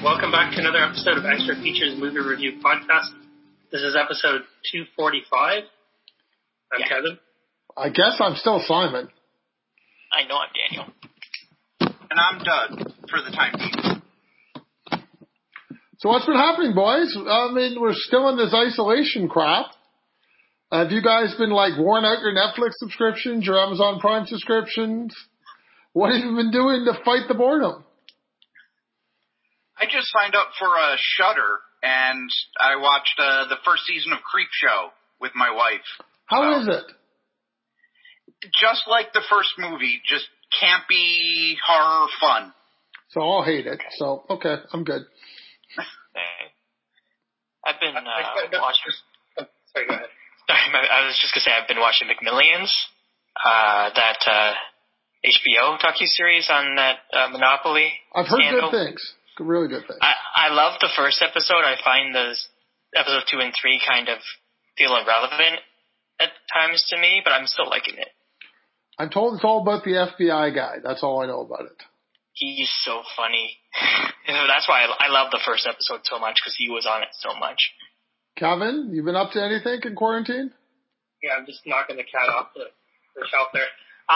Welcome back to another episode of Extra Features Movie Review Podcast. This is episode 245. I'm Kevin. I guess I'm still Simon. I know I'm Daniel. And I'm Doug, for the time being. So what's been happening, boys? I mean, we're still in this isolation crap. Have you guys been, worn out your Netflix subscriptions, your Amazon Prime subscriptions? What have you been doing to fight the boredom? I just signed up for a Shudder, and I watched the first season of Creepshow with my wife. How is it? Just like the first movie, just campy horror fun. So I'll hate it. So, okay, I'm good. I've been watching... Sorry, go ahead. I was just going to say I've been watching McMillions, that HBO docuseries on that Monopoly I've heard scandal. good things. Really good things. I love the first episode. I find those episode 2 and 3 kind of feel irrelevant at times to me, but I'm still liking it. I'm told it's all about the FBI guy. That's all I know about it. He's so funny. That's why I love the first episode so much, because he was on it so much. Kevin, you been up to anything in quarantine? Yeah, I'm just knocking the cat off the shelf there.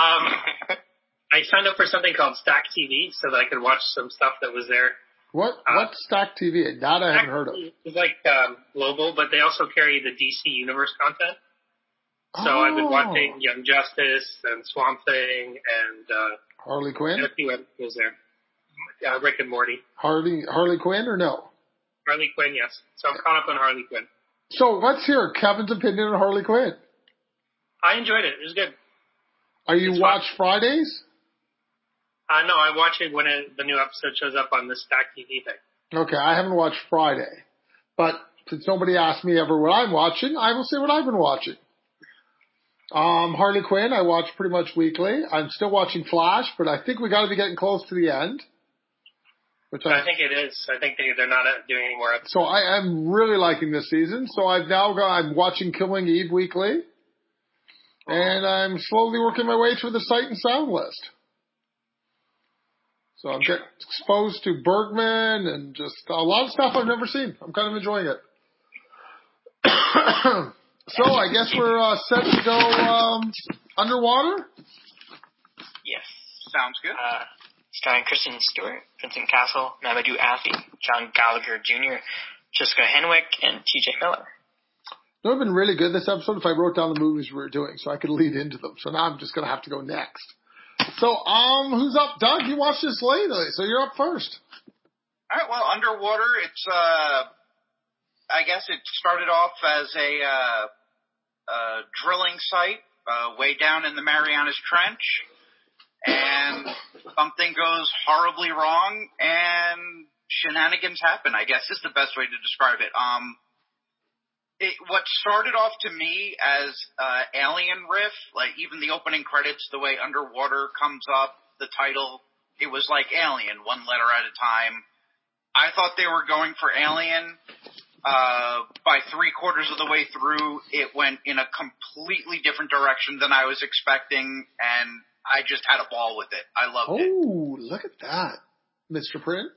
I signed up for something called Stack TV so that I could watch some stuff that was there. What's Stack TV? That I haven't heard of. It's like global, but they also carry the DC Universe content. So I've been watching Young Justice and Swamp Thing and Harley Quinn? And a few episodes there. Rick and Morty. Harley Quinn or no? Harley Quinn, yes. So I'm caught up on Harley Quinn. So let's hear Kevin's opinion on Harley Quinn. I enjoyed it. It was good. Are you watch Fridays? No, I watch it when the new episode shows up on the Stack TV thing. Okay, I haven't watched Friday. But since nobody asked me ever what I'm watching, I will say what I've been watching. Harley Quinn, I watch pretty much weekly. I'm still watching Flash, but I think we got to be getting close to the end. I think it is. I think they're not doing any more episodes. So I am really liking this season. So I'm watching Killing Eve weekly. And I'm slowly working my way through the Sight and Sound list. So I'm getting exposed to Bergman and just a lot of stuff I've never seen. I'm kind of enjoying it. So I guess we're set to go underwater? Yes. Sounds good. Starring Kristen Stewart, Vincent Castle, Mamadou Athey, John Gallagher Jr., Jessica Henwick, and T.J. Miller. It would have been really good this episode if I wrote down the movies we were doing so I could lead into them. So now I'm just going to have to go next. So, who's up? Doug, you watched this lately, so you're up first. All right, well, Underwater, it's, I guess it started off as a drilling site way down in the Marianas Trench, and something goes horribly wrong, and shenanigans happen, I guess is the best way to describe it. What started off to me as Alien riff, like even the opening credits, the way Underwater comes up, the title, it was like Alien, one letter at a time. I thought they were going for Alien. By 3/4 of the way through, it went in a completely different direction than I was expecting, and I just had a ball with it. I loved it. Oh, look at that. Mr. Print?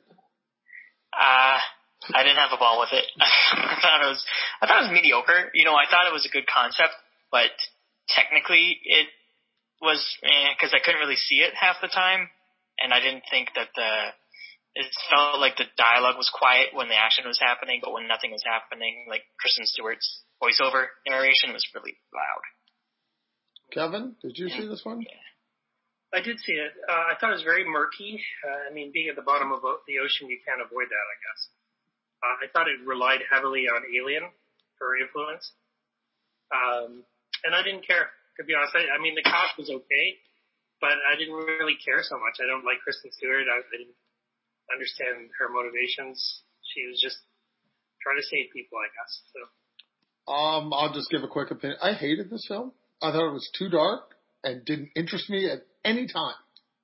I didn't have a ball with it. I thought it was mediocre. I thought it was a good concept, but technically it was because I couldn't really see it half the time, and I didn't think that it felt like the dialogue was quiet when the action was happening, but when nothing was happening, like Kristen Stewart's voiceover narration was really loud. Kevin, did you see this one? Yeah. I did see it. I thought it was very murky. Being at the bottom of the ocean, you can't avoid that, I guess. I thought it relied heavily on Alien for influence. And I didn't care, to be honest. The cast was okay, but I didn't really care so much. I don't like Kristen Stewart. I didn't understand her motivations. She was just trying to save people, I guess. So. I'll just give a quick opinion. I hated this film. I thought it was too dark and didn't interest me at any time.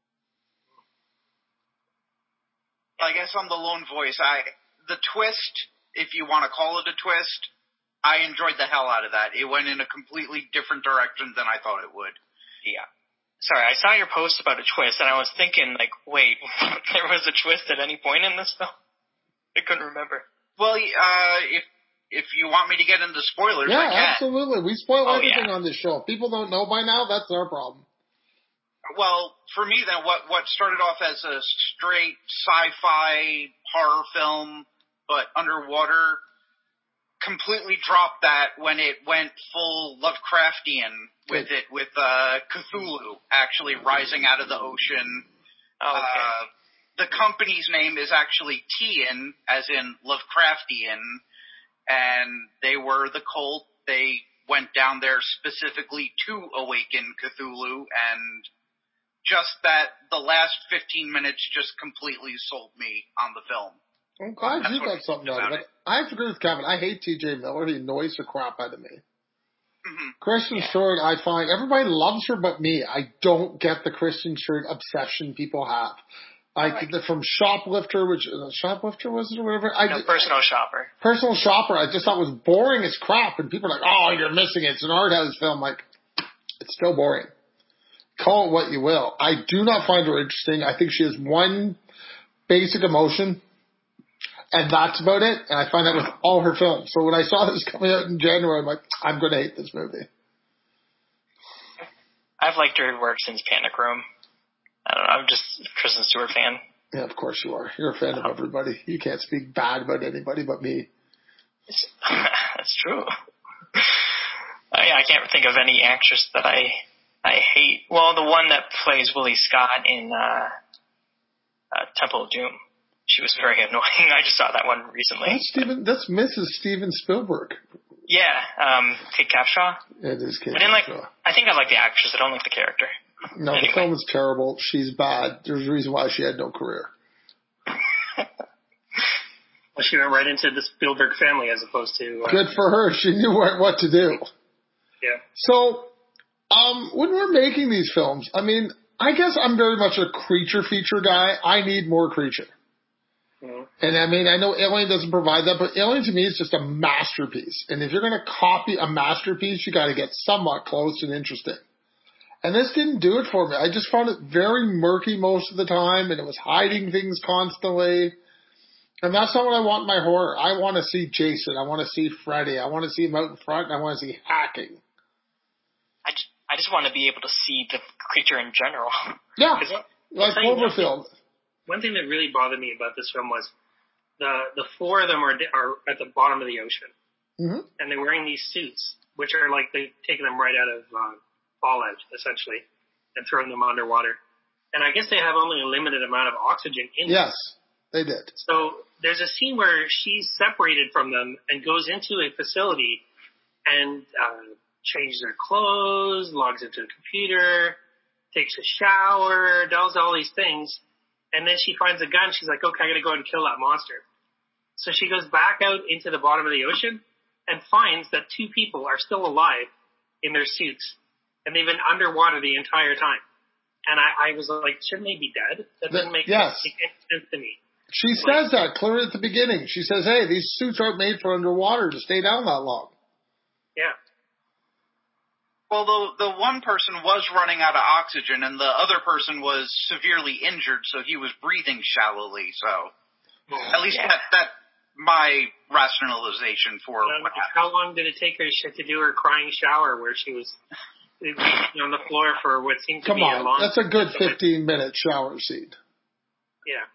I guess I'm the lone voice. The twist, if you want to call it a twist, I enjoyed the hell out of that. It went in a completely different direction than I thought it would. Yeah. Sorry, I saw your post about a twist, and I was thinking, wait, there was a twist at any point in this film? I couldn't remember. Well, if you want me to get into spoilers, I can. Yeah, absolutely. We spoil everything yeah. on this show. If people don't know by now, that's our problem. Well, for me then, what started off as a straight sci-fi horror film, but underwater, completely dropped that when it went full Lovecraftian with it, with Cthulhu actually rising out of the ocean. Oh, okay. The company's name is actually Tian, as in Lovecraftian, and they were the cult. They went down there specifically to awaken Cthulhu, and just that the last 15 minutes just completely sold me on the film. I'm glad That's you what got something out of about it. I have to agree with Kevin. I hate T.J. Miller. He annoys the crap out of me. Mm-hmm. Kristen Stewart, I find everybody loves her but me. I don't get the Kristen Stewart obsession people have. From Shoplifter, Shoplifter was it or whatever? Personal Shopper. Personal Shopper, I just thought was boring as crap. And people are like, oh, you're missing it. It's an art house film. Like, it's still boring. Call it what you will. I do not find her interesting. I think she has one basic emotion, and that's about it. And I find that with all her films. So when I saw this coming out in January, I'm like, I'm going to hate this movie. I've liked her work since Panic Room. I don't know. I'm just a Kristen Stewart fan. Yeah, of course you are. You're a fan of everybody. You can't speak bad about anybody but me. That's true. I can't think of any actress that I hate. Well, the one that plays Willie Scott in Temple of Doom. She was very annoying. I just saw that one recently. That's Mrs. Steven Spielberg. Yeah, Kate Capshaw. It is Kate Capshaw. I think I like the actress. I don't like the character. No, anyway. The film is terrible. She's bad. There's a reason why she had no career. Well, she went right into the Spielberg family as opposed to... Good for her. She knew what to do. Yeah. So, when we're making these films, I mean, I guess I'm very much a creature feature guy. I need more creature. Mm-hmm. And I mean, I know Alien doesn't provide that, but Alien to me is just a masterpiece. And if you're going to copy a masterpiece, you got to get somewhat close and interesting. And this didn't do it for me. I just found it very murky most of the time, and it was hiding things constantly. And that's not what I want in my horror. I want to see Jason. I want to see Freddy. I want to see him out in front, and I want to see hacking. I just want to be able to see the creature in general. Yeah, like Cloverfield. One thing that really bothered me about this film was the four of them are at the bottom of the ocean. Mm-hmm. And they're wearing these suits, which are like they've taken them right out of Fallout, essentially, and thrown them underwater. And I guess they have only a limited amount of oxygen in them. Yes, they did. So there's a scene where she's separated from them and goes into a facility and changes her clothes, logs into the computer, takes a shower, does all these things. And then she finds a gun. She's like, okay, I got to go and kill that monster. So she goes back out into the bottom of the ocean and finds that two people are still alive in their suits. And they've been underwater the entire time. And I was like, shouldn't they be dead? That doesn't make sense to me. She says that clearly at the beginning. She says, hey, these suits aren't made for underwater to stay down that long. Yeah. Well, the one person was running out of oxygen, and the other person was severely injured, so he was breathing shallowly. So at least that my rationalization for what happened. How long did it take her to do her crying shower where she was on the floor for what seemed to be a long... That's a good 15-minute shower scene. Yeah.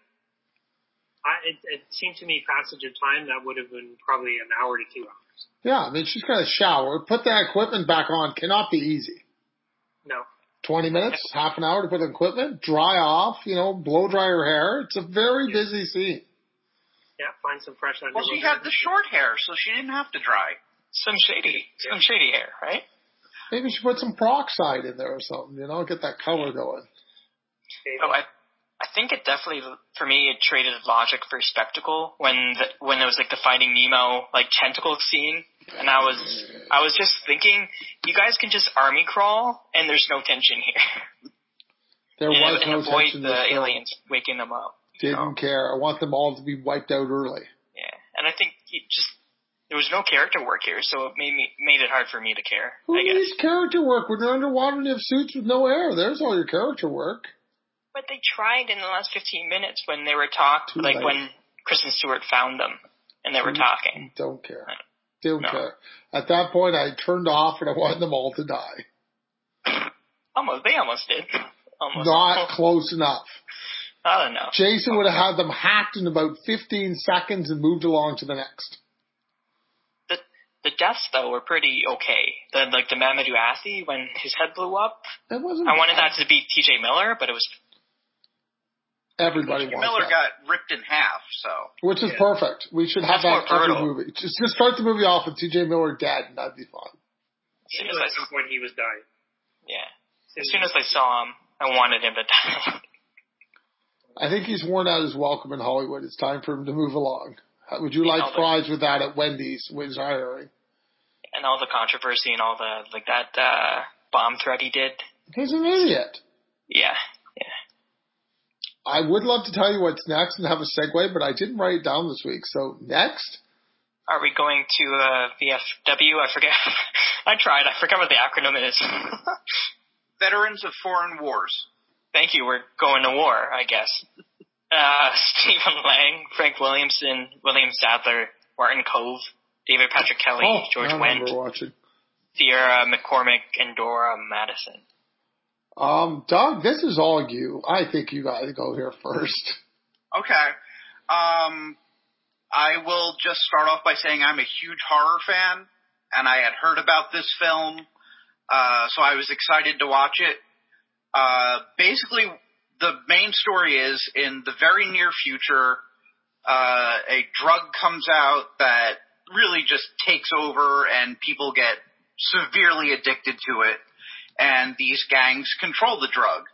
It seemed to me passage of time that would have been probably an hour to 2 hours. Yeah, I mean, she's got to shower. Put that equipment back on cannot be easy. No. 20 minutes, half an hour to put the equipment, dry off, blow dry her hair. It's a very busy scene. Yeah, find some fresh underwear. Well, she had the short hair, so she didn't have to dry. Some shady hair, right? Maybe she put some peroxide in there or something, get that color going. Oh, I think it definitely, for me, it traded logic for spectacle when there was like the Finding Nemo like tentacle scene, and I was just thinking, you guys can just army crawl and there's no tension here. There was no avoid tension. The aliens waking them up. Didn't care. I want them all to be wiped out early. Yeah, and I think there was no character work here, so it made it hard for me to care. Who needs character work when you're underwater and you have suits with no air? There's all your character work. But they tried in the last 15 minutes when they were talked, when Kristen Stewart found them and they were talking. Don't care. Don't care. At that point, I turned off and I wanted them all to die. They almost did. Not close enough. I don't know. Jason would have had them hacked in about 15 seconds and moved along to the next. The deaths, though, were pretty okay. The Mamadou Assi, when his head blew up. It wasn't I wanted that to be T.J. Miller, but it was... Everybody wants Miller that. got ripped in half, so... Which is perfect. We should have that every brutal. movie. Just start the movie off with T.J. Miller dead, and that'd be fun. He knew at some point he was dying. Yeah. As soon as I saw him, I wanted him to die. I think he's worn out his welcome in Hollywood. It's time for him to move along. Would you like fries with that at Wendy's with his hiring? And all the controversy and all that bomb threat he did. He's an idiot. Yeah. I would love to tell you what's next and have a segue, but I didn't write it down this week. So next? Are we going to VFW? I forget. I tried. I forgot what the acronym is. Veterans of Foreign Wars. Thank you. We're going to war, I guess. Stephen Lang, Frank Williamson, William Sadler, Martin Cove, David Patrick Kelly, George Wendt, Sierra McCormick, and Dora Madison. Doug, this is all you. I think you got to go here first. Okay. I will just start off by saying I'm a huge horror fan, and I had heard about this film, so I was excited to watch it. Basically, the main story is, in the very near future, a drug comes out that really just takes over and people get severely addicted to it, and these gangs control the drug.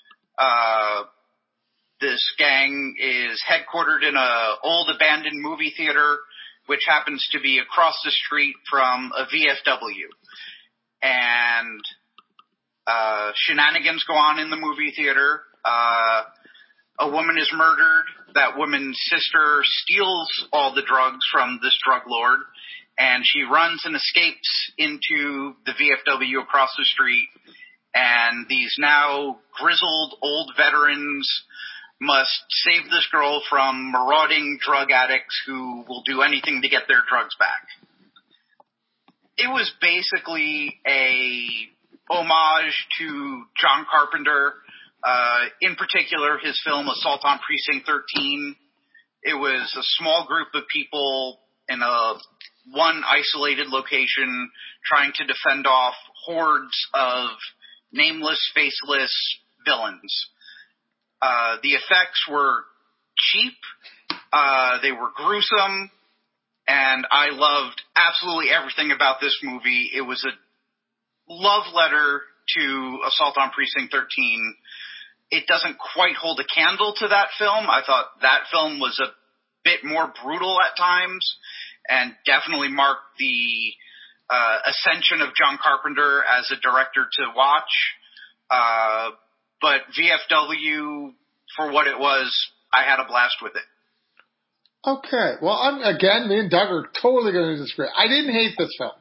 This gang is headquartered in a old abandoned movie theater, which happens to be across the street from a VFW. And shenanigans go on in the movie theater. A woman is murdered. That woman's sister steals all the drugs from this drug lord, and she runs and escapes into the VFW across the street. And these now grizzled old veterans must save this girl from marauding drug addicts who will do anything to get their drugs back. It was basically a homage to John Carpenter, in particular his film Assault on Precinct 13. It was a small group of people in one isolated location trying to defend off hordes of nameless, faceless villains. The effects were cheap, they were gruesome, and I loved absolutely everything about this movie. It was a love letter to Assault on Precinct 13. It doesn't quite hold a candle to that film. I thought that film was a bit more brutal at times and definitely marked the ascension of John Carpenter as a director to watch. But VFW, for what it was, I had a blast with it. Okay. Well, me and Doug are totally going to disagree. I didn't hate this film.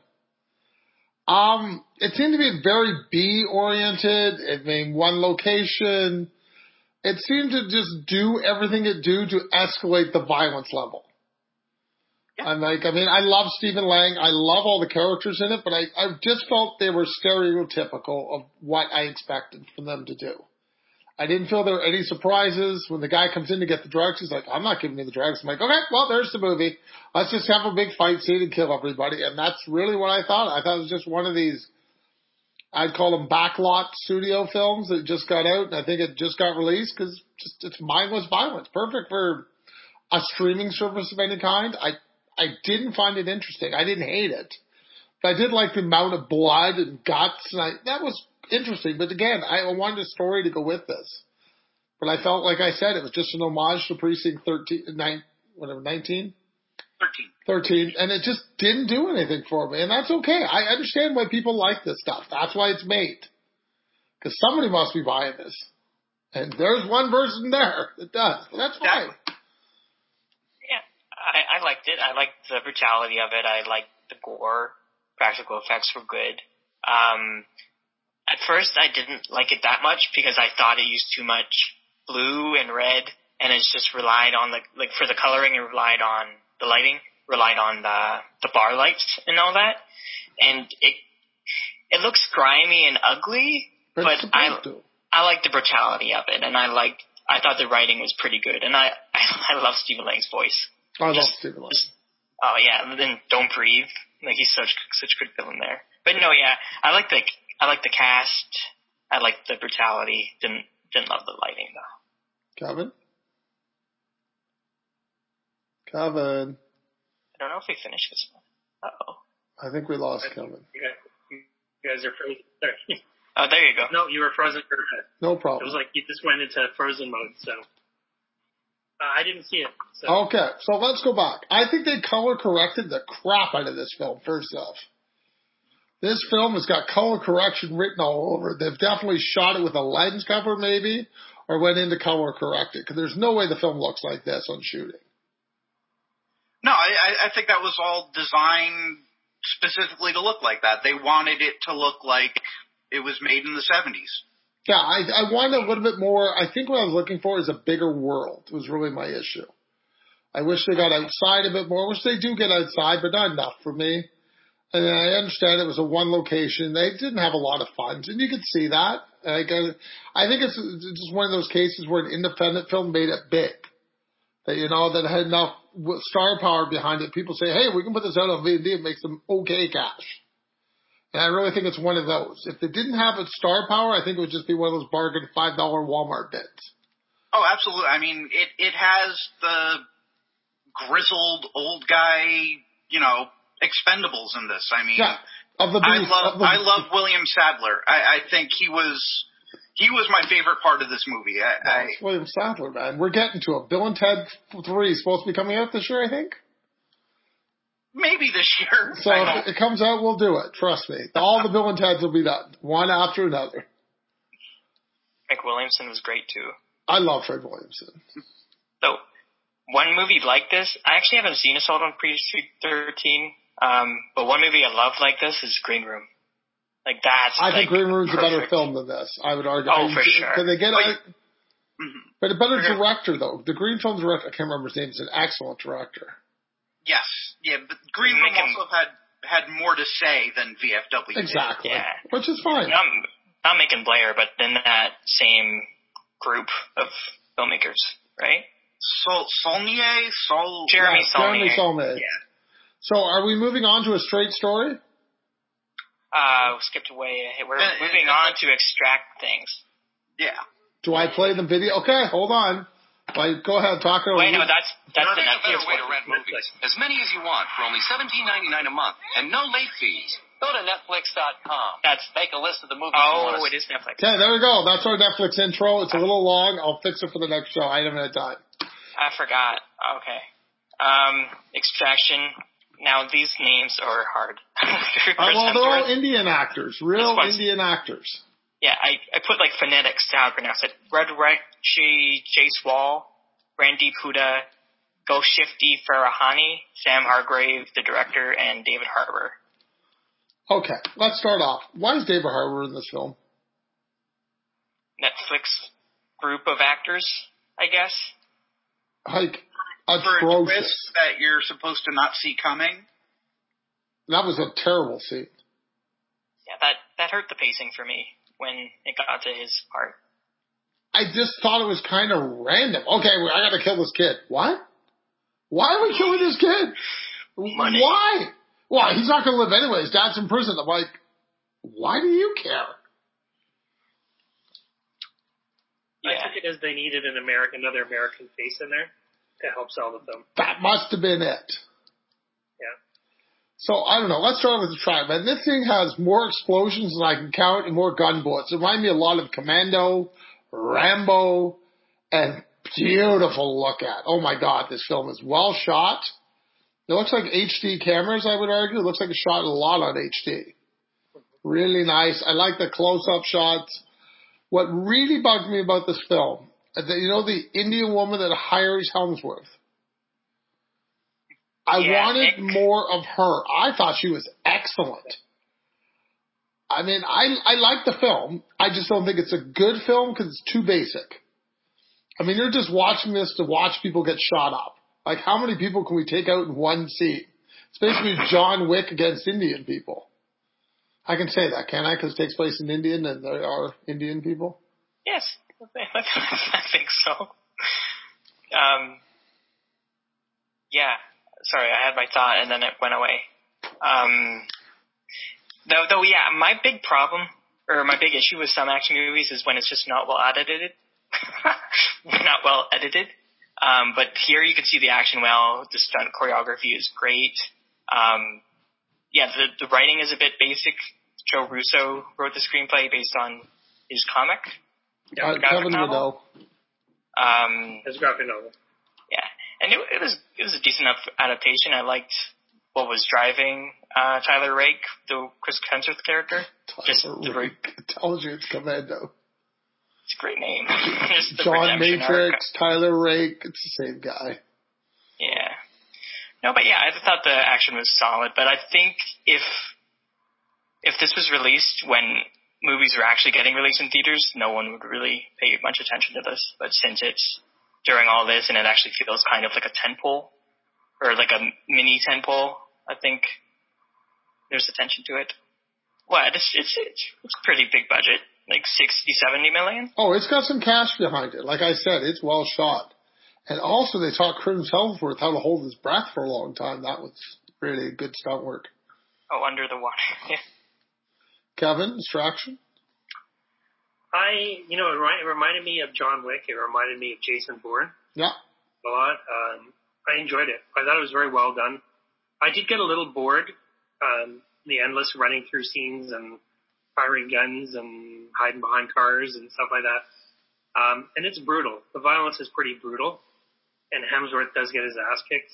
It seemed to be very B-oriented. It made one location. It seemed to just do everything it do to escalate the violence level. Yeah. I love Stephen Lang. I love all the characters in it, but I just felt they were stereotypical of what I expected from them to do. I didn't feel there were any surprises. When the guy comes in to get the drugs, he's like, I'm not giving you the drugs. I'm like, okay, well, there's the movie. Let's just have a big fight scene and kill everybody. And that's really what I thought. I thought it was just one of these, I'd call them backlot studio films that just got out, and I think it just got released because it's mindless violence. Perfect for a streaming service of any kind. I didn't find it interesting. I didn't hate it. But I did like the amount of blood and guts, and that was interesting. But again, I wanted a story to go with this. But I felt, like I said, it was just an homage to Precinct 19? 13. And it just didn't do anything for me. And that's okay. I understand why people like this stuff. That's why it's made. Because somebody must be buying this. And there's one person there that does. So that's fine. Yeah, I liked it. I liked the brutality of it. I liked the gore. Practical effects were good. At first, I didn't like it that much because I thought it used too much blue and red and it's just relied on for the coloring, it relied on the lighting, relied on the bar lights and all that, and it looks grimy and ugly, but I like the brutality of it, and I thought the writing was pretty good, and I love Stephen Lang's voice. I love Stephen Lang. Oh yeah, and then Don't Breathe, like he's such good villain there. But no, yeah, I like the cast. I like the brutality. Didn't love the lighting though. Kevin. I don't know if we finished this one. Uh-oh. I think we lost Kevin. You guys are frozen. Sorry. Oh, there you go. No, you were frozen for a minute. No problem. It was like you just went into frozen mode, so. I didn't see it. So. Okay, so let's go back. I think they color corrected the crap out of this film, first off. This film has got color correction written all over it. They've definitely shot it with a lens cover, maybe, or went into color corrected, because there's no way the film looks like this on shooting. No, I think that was all designed specifically to look like that. They wanted it to look like it was made in the 70s. Yeah, I wanted a little bit more. I think what I was looking for is a bigger world. It was really my issue. I wish they got outside a bit more. I wish they do get outside, but not enough for me. And I understand it was a one location. They didn't have a lot of funds, and you could see that. I think it's just one of those cases where an independent film made it big. That had enough star power behind it. People say, hey, we can put this out on VOD and make some okay cash. And I really think it's one of those. If it didn't have its star power, I think it would just be one of those bargain $5 Walmart bits. Oh, absolutely. I mean, it has the grizzled old guy, Expendables in this. I mean, yeah, I love William Sadler. I think he was my favorite part of this movie. It's William Sadler, man. We're getting to it. Bill and Ted 3 is supposed to be coming out this year, I think. Maybe this year. So if it comes out, we'll do it. Trust me. All the Bill and Teds will be done, one after another. Frank Williamson was great too. I love Frank Williamson. So, one movie like this, I actually haven't seen Assault on Precinct 13, but one movie I love like this is Green Room. I think Green Room's a better film than this, I would argue. Oh, for sure. Because they get but a better director, though. The Green Film director, I can't remember his name, is an excellent director. Yes. Yeah, but Green Room also had more to say than VFW. Exactly. Yeah. Which is fine. Not Macon Blair, but then that same group of filmmakers, right? Jeremy Saulnier. Jeremy Saulnier. Yeah. So are we moving on to A Straight Story? We skipped away. We're moving on to Extract Things. Yeah. Do I play the video? Okay, hold on. Go ahead, talk over. Wait, no, that's the Netflix way to rent movies. As many as you want for only $17.99 a month and no late fees. Go to Netflix.com. Make a list of the movies you want to see. It is Netflix. Okay, there we go. That's our Netflix intro. It's a little long. I'll fix it for the next show. I haven't had time. I forgot. Okay. Extraction. Now, these names are hard. Well, they're all Indian actors. Real Indian actors. Yeah, I put phonetics to how to pronounce it. Redrakshi Jaiswal, Randeep Huda, Goshifty Farahani, Sam Hargrave, the director, and David Harbour. Okay, let's start off. Why is David Harbour in this film? Netflix group of actors, I guess. Atrocious. For a twist that you're supposed to not see coming. That was a terrible scene. Yeah, that hurt the pacing for me when it got to his part. I just thought it was kind of random. Okay, I gotta kill this kid. What? Why are we killing this kid? Money. Why? Well, he's not gonna live anyway. His dad's in prison. I'm like, why do you care? Yeah. I took it as they needed another American face in there to help sell the film. That must have been it. Yeah. So, I don't know. Let's start with the track, man. This thing has more explosions than I can count and more gun bullets. It reminds me a lot of Commando, Rambo, and beautiful to look at. Oh my God, this film is well shot. It looks like HD cameras, I would argue. It looks like it's shot a lot on HD. Really nice. I like the close-up shots. What really bugged me about this film, the Indian woman that hires Helmsworth. I wanted more of her. I thought she was excellent. I mean, I like the film. I just don't think it's a good film because it's too basic. I mean, you're just watching this to watch people get shot up. Like, how many people can we take out in one scene? It's basically John Wick against Indian people. I can say that, can't I? Because it takes place in India and there are Indian people. Yes, I think so. Yeah. Sorry, I had my thought and then it went away. Though, yeah, my big problem, or my big issue with some action movies is when it's just not well edited. Not well edited. But here you can see the action well. The stunt choreography is great. Yeah, the writing is a bit basic. Joe Russo wrote the screenplay based on his comic. Kevin Rideau. His graphic novel. Yeah, and it was a decent enough adaptation. I liked what was driving Tyler Rake, the Chris Hemsworth character. Tells you it's Commando. It's a great name. John Matrix, Tyler Rake, it's the same guy. Yeah. No, but yeah, I thought the action was solid. But I think if this was released when movies were actually getting released in theaters, no one would really pay much attention to this. But since it's during all this and it actually feels kind of like a tentpole, or like a mini tentpole, I think there's attention to it. What? It's pretty big budget, like 60-70 million. Oh, it's got some cash behind it. Like I said, it's well shot. And also they taught Chris Hemsworth how to hold his breath for a long time. That was really good stunt work. Oh, under the water. Yeah. Kevin, distraction? It reminded me of John Wick. It reminded me of Jason Bourne. Yeah. A lot. I enjoyed it. I thought it was very well done. I did get a little bored. The endless running through scenes and firing guns and hiding behind cars and stuff like that. And it's brutal. The violence is pretty brutal. And Hemsworth does get his ass kicked.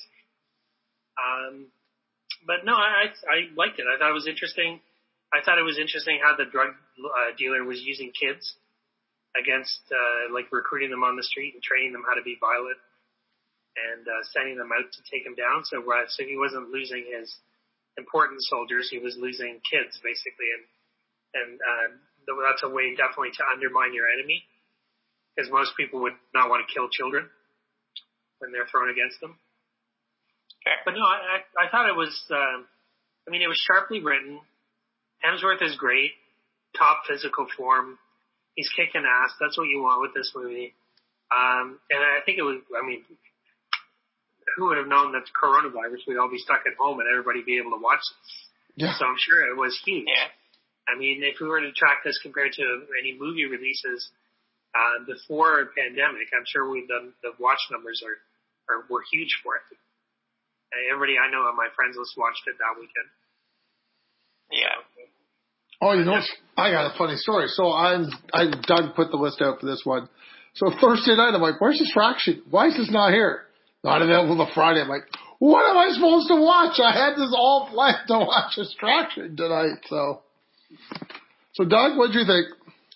But no, I liked it. I thought it was interesting. I thought it was interesting how the drug dealer was using kids against, recruiting them on the street and training them how to be violent and sending them out to take him down. So he wasn't losing his important soldiers, he was losing kids, basically. And that's a way definitely to undermine your enemy, because most people would not want to kill children when they're thrown against them. Fair. But no, I thought it was, it was sharply written. Hemsworth is great. Top physical form. He's kicking ass. That's what you want with this movie. And I think it was, who would have known that coronavirus, we'd all be stuck at home and everybody be able to watch this. Yeah. So I'm sure it was huge. Yeah. If we were to track this compared to any movie releases before pandemic, I'm sure the watch numbers were huge for it. Everybody I know on my friends list watched it that weekend. Yeah. Oh, you know what? I got a funny story. So Doug put the list out for this one. So Thursday night, I'm like, where's Distraction? Why is this not here? Not available till Friday. I'm like, what am I supposed to watch? I had this all planned to watch Distraction tonight. So Doug, what'd you think?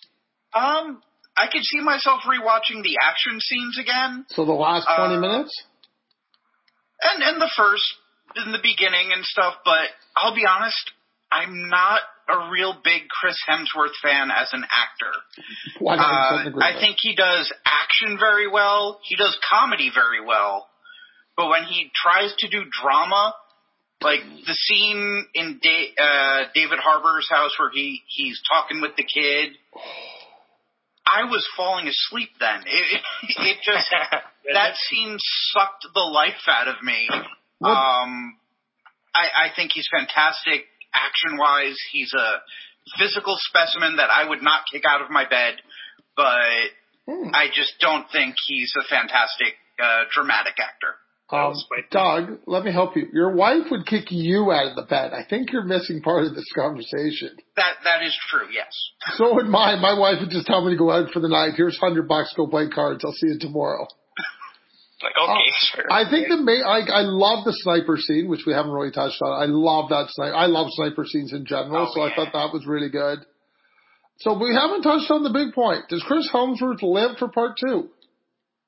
I could see myself rewatching the action scenes again. So the last 20 minutes? And the first, in the beginning and stuff, but I'll be honest, I'm not a real big Chris Hemsworth fan as an actor. I think he does action very well. He does comedy very well. But when he tries to do drama, like the scene in David Harbour's house where he's talking with the kid, I was falling asleep then. It just, that scene sucked the life out of me. I think he's fantastic action-wise. He's a physical specimen that I would not kick out of my bed, but I just don't think he's a fantastic dramatic actor. Doug, let me help you. Your wife would kick you out of the bed. I think you're missing part of this conversation. That is true, yes. So would mine. My wife would just tell me to go out for the night. Here's $100, go play cards. I'll see you tomorrow. Like, okay, sure. I think I love the sniper scene, which we haven't really touched on. I love that I love sniper scenes in general, I thought that was really good. So we haven't touched on the big point. Does Chris Hemsworth live for part 2?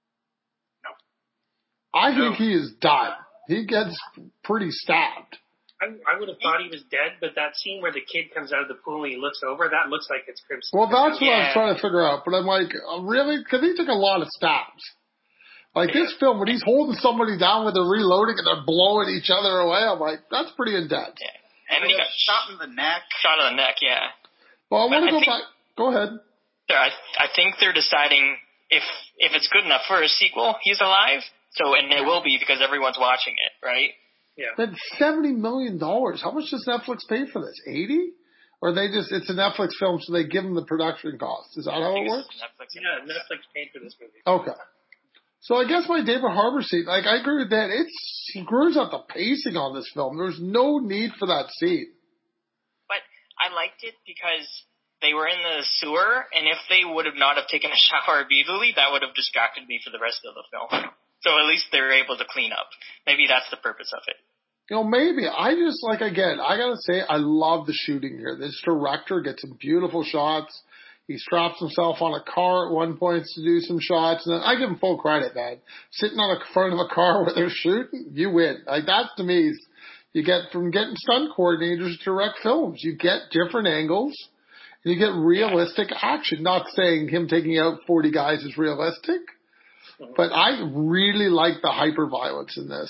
I think he is done. He gets pretty stabbed. I would have thought he was dead, but that scene where the kid comes out of the pool and he looks over, that looks like it's Crimson. Well, that's what I was trying to figure out. But I'm like, really? Because he took a lot of stabs. Like this film, when he's holding somebody down when they're reloading and they're blowing each other away, I'm like, that's pretty intense. Yeah. And then he got shot in the neck. Shot in the neck, yeah. Well, I want to go back. Go ahead. I think they're deciding if it's good enough for a sequel, he's alive. So, and it will be because everyone's watching it, right? Yeah. But $70 million. How much does Netflix pay for this? 80? Or it's a Netflix film, so they give them the production costs. Is that how it works? Netflix paid for this movie. Okay. So I guess my David Harbour scene, like I agree with that. It screws up the pacing on this film. There's no need for that scene. But I liked it because they were in the sewer, and if they would have not have taken a shower immediately, that would have distracted me for the rest of the film. So at least they're able to clean up. Maybe that's the purpose of it. Maybe. I just, again, I gotta say, I love the shooting here. This director gets some beautiful shots. He straps himself on a car at one point to do some shots. And then I give him full credit, man. Sitting on the front of a car where they're shooting, you win. That to me is, you get from getting stunt coordinators to direct films. You get different angles. And you get realistic action. Not saying him taking out 40 guys is realistic. But I really like the hyper-violence in this.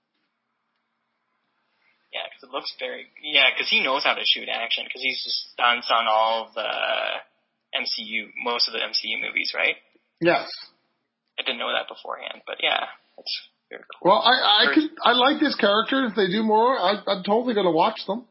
Yeah, because it looks because he knows how to shoot action, because he's just stunts on all of the most of the MCU movies, right? Yes. I didn't know that beforehand, but yeah, that's very cool. Well, I like this character. If they do more, I'm totally going to watch them.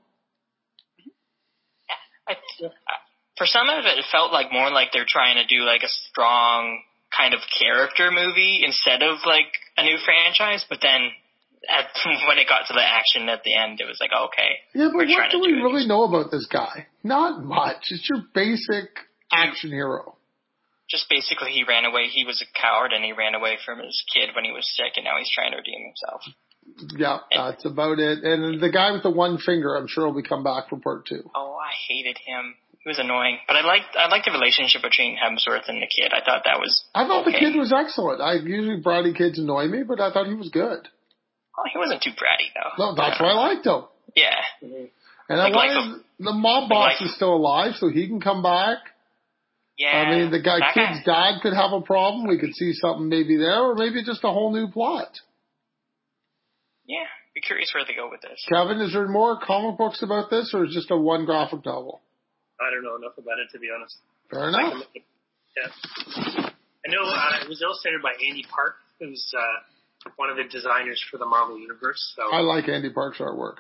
Yeah, for some of it felt like more like they're trying to do like a strong kind of character movie instead of like a new franchise, but then when it got to the action at the end, it was like, okay. Yeah, but what do we really know about this guy? Not much. It's your basic action hero. Just basically he ran away. He was a coward and he ran away from his kid when he was sick, and now he's trying to redeem himself. Yeah, that's about it. And the guy with the one finger, I'm sure, will come back for part 2. Oh, I hated him. He was annoying. But I liked the relationship between Hemsworth and the kid. I thought that was the kid was excellent. Usually bratty kids annoy me, but I thought he was good. Oh, he wasn't too bratty, though. No, that's why I liked him. Yeah. And I wanted the mob boss is still alive, so he can come back. Yeah. I mean, kid's dad could have a problem. We could see something maybe there, or maybe just a whole new plot. Yeah. Be curious where they go with this. Kevin, is there more comic books about this, or is it just a one graphic novel? I don't know enough about it, to be honest. Fair enough. Yeah. I know it was illustrated by Andy Park, who's one of the designers for the Marvel Universe. So I like Andy Park's artwork.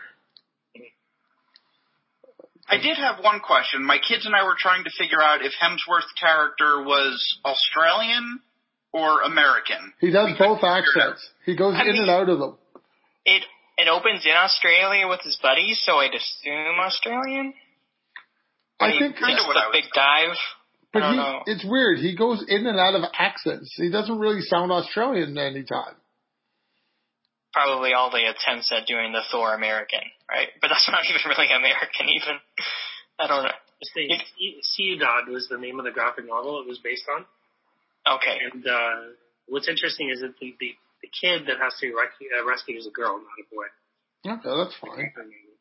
I did have one question. My kids and I were trying to figure out if Hemsworth's character was Australian or American. He does both accents. He goes in and out of them. It opens in Australia with his buddies, so I'd assume Australian. I think kind of a big dive. But it's weird. He goes in and out of accents. He doesn't really sound Australian any time. Probably all the attempts at doing the Thor American, right? But that's not even really American, even. I don't know. Ciudad was the name of the graphic novel it was based on. Okay. And what's interesting is that the kid that has to be rescued is a girl, not a boy. Okay, that's fine.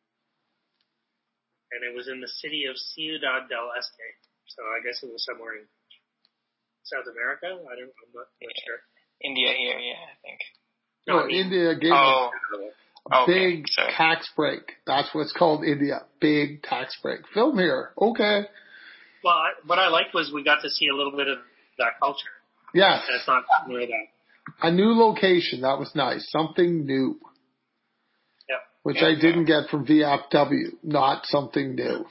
And it was in the city of Ciudad del Este. So I guess it was somewhere in South America. I'm not sure. India here, yeah, I think. No, India gave a big tax break. That's what it's called, India. Big tax break. Film here. Okay. Well, what I liked was we got to see a little bit of that culture. Yes. And it's not really that. A new location. That was nice. Something new. Yep. Which I didn't get from VFW. Not something new.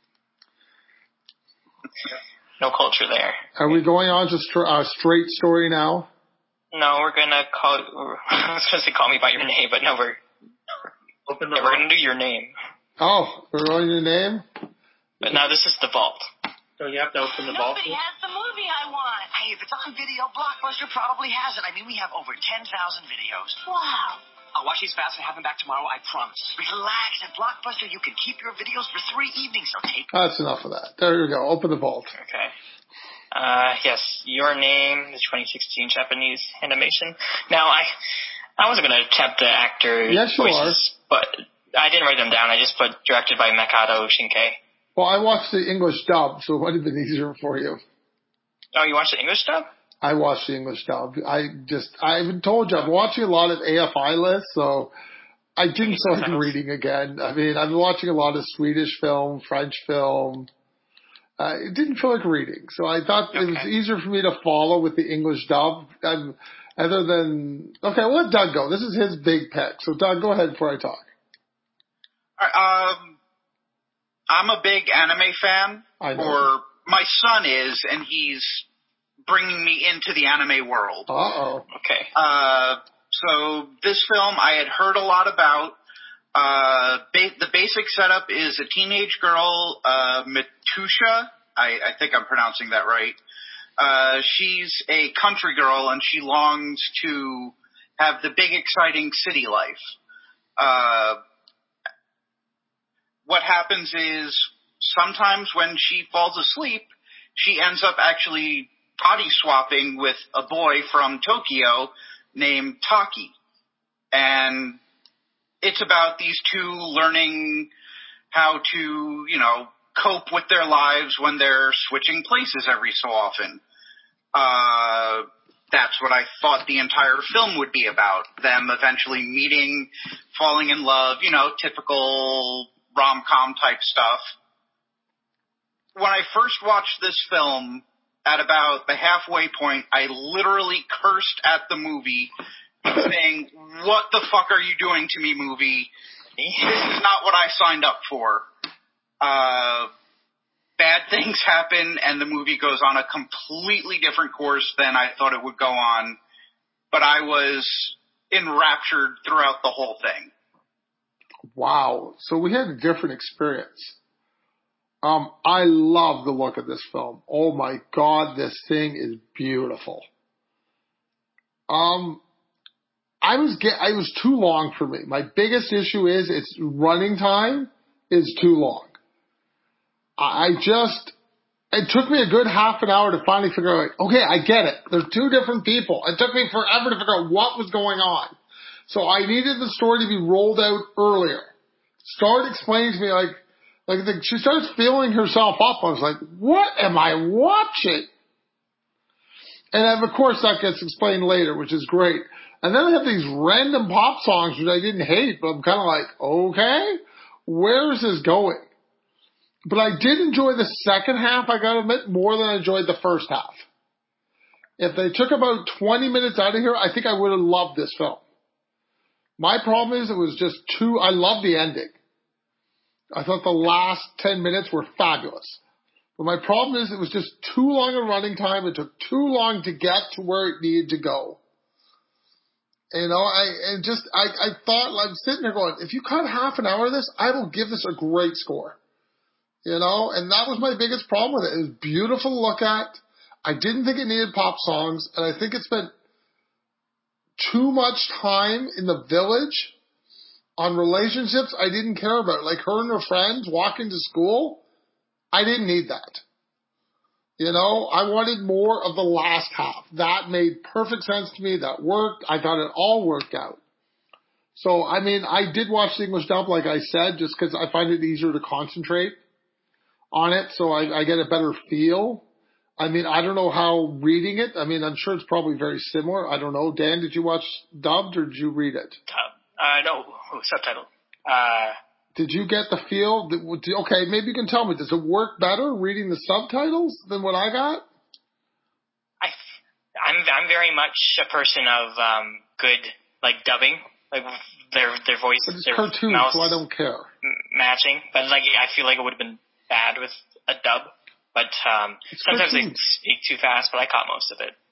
No culture there. Are we going on to straight story now? No, we're gonna call. I was supposed to call me by your name, but no, we're gonna do your name. Oh, we're on your name. But now this is the vault. So you have to open the vault. Nobody has the movie I want. Hey, if it's on video, Blockbuster probably has it. I mean, we have over 10,000 videos. Wow. I'll watch these fast and have them back tomorrow, I promise. Relax. At Blockbuster, you can keep your videos for 3 evenings, so take... That's enough of that. There you go. Open the vault. Okay. Yes, Your Name, the 2016 Japanese animation. Now, I wasn't going to attempt the actor yes, voices, but I didn't write them down. I just put directed by Makoto Shinkai. Well, I watched the English dub, so it would have been easier for you. Oh, you watched the English dub? I watched the English dub. I even told you, I'm watching a lot of AFI lists, so I didn't feel like reading again. I mean, I've been watching a lot of Swedish film, French film. It didn't feel like reading, so I thought it was easier for me to follow with the English dub. Other than, okay, we'll let Doug go. This is his big pick. So, Doug, go ahead before I talk. I'm a big anime fan, or my son is, and he's bringing me into the anime world. Uh-oh. Okay. So this film I had heard a lot about. The basic setup is a teenage girl, Matusha. I think I'm pronouncing that right. She's a country girl, and she longs to have the big, exciting city life. What happens is sometimes when she falls asleep, she ends up actually body swapping with a boy from Tokyo named Taki. And it's about these two learning how to, cope with their lives when they're switching places every so often. That's what I thought the entire film would be about. Them eventually meeting, falling in love, typical rom-com type stuff. When I first watched this film, at about the halfway point, I literally cursed at the movie, saying, "What the fuck are you doing to me, movie? This is not what I signed up for." Bad things happen, and the movie goes on a completely different course than I thought it would go on. But I was enraptured throughout the whole thing. Wow. So we had a different experience. I love the look of this film. Oh my God, this thing is beautiful. I was too long for me. My biggest issue is its running time is too long. It took me a good half an hour to finally figure out, okay, I get it. They're two different people. It took me forever to figure out what was going on. So I needed the story to be rolled out earlier. Start explaining to me she starts feeling herself up. I was like, what am I watching? And then, of course, that gets explained later, which is great. And then I have these random pop songs, which I didn't hate, but I'm kind of like, okay, where is this going? But I did enjoy the second half, I gotta admit, more than I enjoyed the first half. If they took about 20 minutes out of here, I think I would have loved this film. My problem is it was just I love the ending. I thought the last 10 minutes were fabulous. But my problem is it was just too long a running time. It took too long to get to where it needed to go. I thought, I'm sitting there going, if you cut half an hour of this, I will give this a great score. And that was my biggest problem with it. It was beautiful to look at. I didn't think it needed pop songs, and I think it spent too much time in the village on relationships I didn't care about, like her and her friends walking to school. I didn't need that. I wanted more of the last half. That made perfect sense to me. That worked. I thought it all worked out. So, I did watch the English dub, like I said, just because I find it easier to concentrate on it, so I get a better feel. I don't know how reading it. I'm sure it's probably very similar. I don't know. Dan, did you watch dubbed or did you read it? No, subtitled. Did you get the feel? Okay, maybe you can tell me. Does it work better reading the subtitles than what I got? I'm very much a person of good dubbing, their voice, but it's their cartoon, mouth so I don't care. Matching, but I feel like it would have been bad with a dub. But sometimes they speak too fast, but I caught most of it.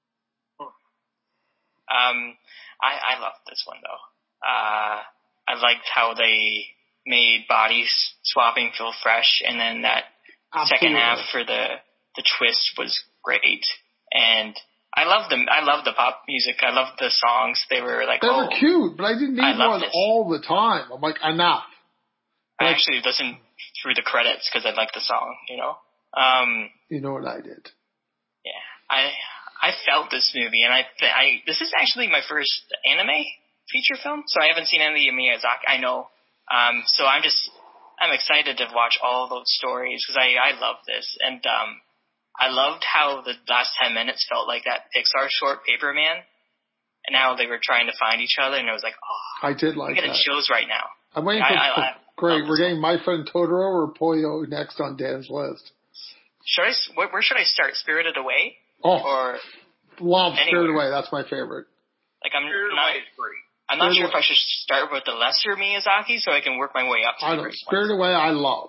I loved this one though. I liked how they made body swapping feel fresh, and then that second half for the twist was great. And I loved them. I loved the pop music. I loved the songs. They were were cute, but I didn't need one all the time. I'm like, enough. I actually listened through the credits because I liked the song. You know what I did? Yeah, I felt this movie, and this is actually my first anime feature film, so I haven't seen any of Miyazaki. I know So I'm excited to watch all those stories because I love this. And I loved how the last 10 minutes felt like that Pixar short Paperman and how they were trying to find each other. And it was like, oh, I did like I'm getting that. chills right now. I'm waiting for great. We're getting My Friend Totoro or Pollo next on Dan's list. Where should I start? Spirited Away? Oh, or love anywhere? Spirited Away. That's my favorite. Like I'm Spirited not sure if I should start with the lesser Miyazaki so I can work my way up to the great Spirited ones. Away I love.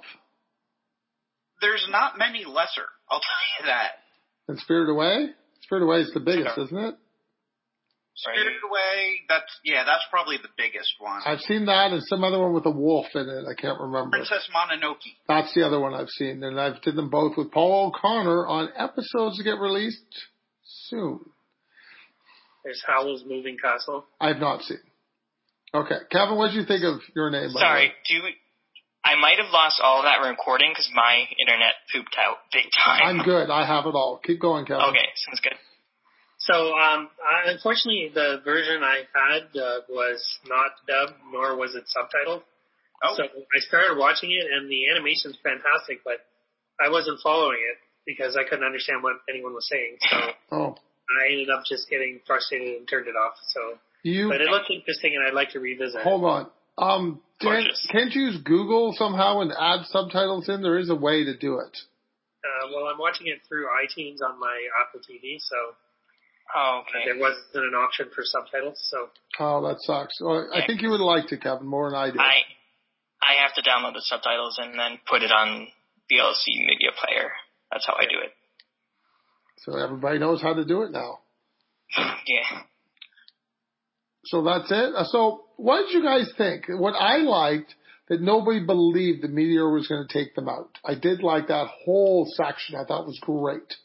There's not many lesser, I'll tell you that. And Spirited Away? Spirited Away is the biggest, isn't it? Spirited Away, that's probably the biggest one. I've seen that and some other one with a wolf in it. I can't remember. Princess Mononoke. That's the other one I've seen. And I've did them both with Paul O'Connor on episodes that get released soon. There's Howl's Moving Castle. I have not seen. Okay. Kevin, what did you think of Your Name? Sorry, I might have lost all of that recording because my internet pooped out big time. I'm good. I have it all. Keep going, Kevin. Okay, sounds good. So, unfortunately, the version I had was not dubbed, nor was it subtitled. Oh. So I started watching it, and the animation's fantastic, but I wasn't following it because I couldn't understand what anyone was saying. So I ended up just getting frustrated and turned it off. So, but it looked interesting, and I'd like to revisit it. Hold on. Dan, can't you use Google somehow and add subtitles in? There is a way to do it. Well, I'm watching it through iTunes on my Apple TV, so okay. There wasn't an option for subtitles. So. Oh, that sucks. Well, I think you would have liked it, Kevin, more than I did. I have to download the subtitles and then put it on VLC Media Player. That's how I do it. So everybody knows how to do it now. Yeah. So that's it. So what did you guys think? What I liked, that nobody believed the meteor was going to take them out. I did like that whole section. I thought was great.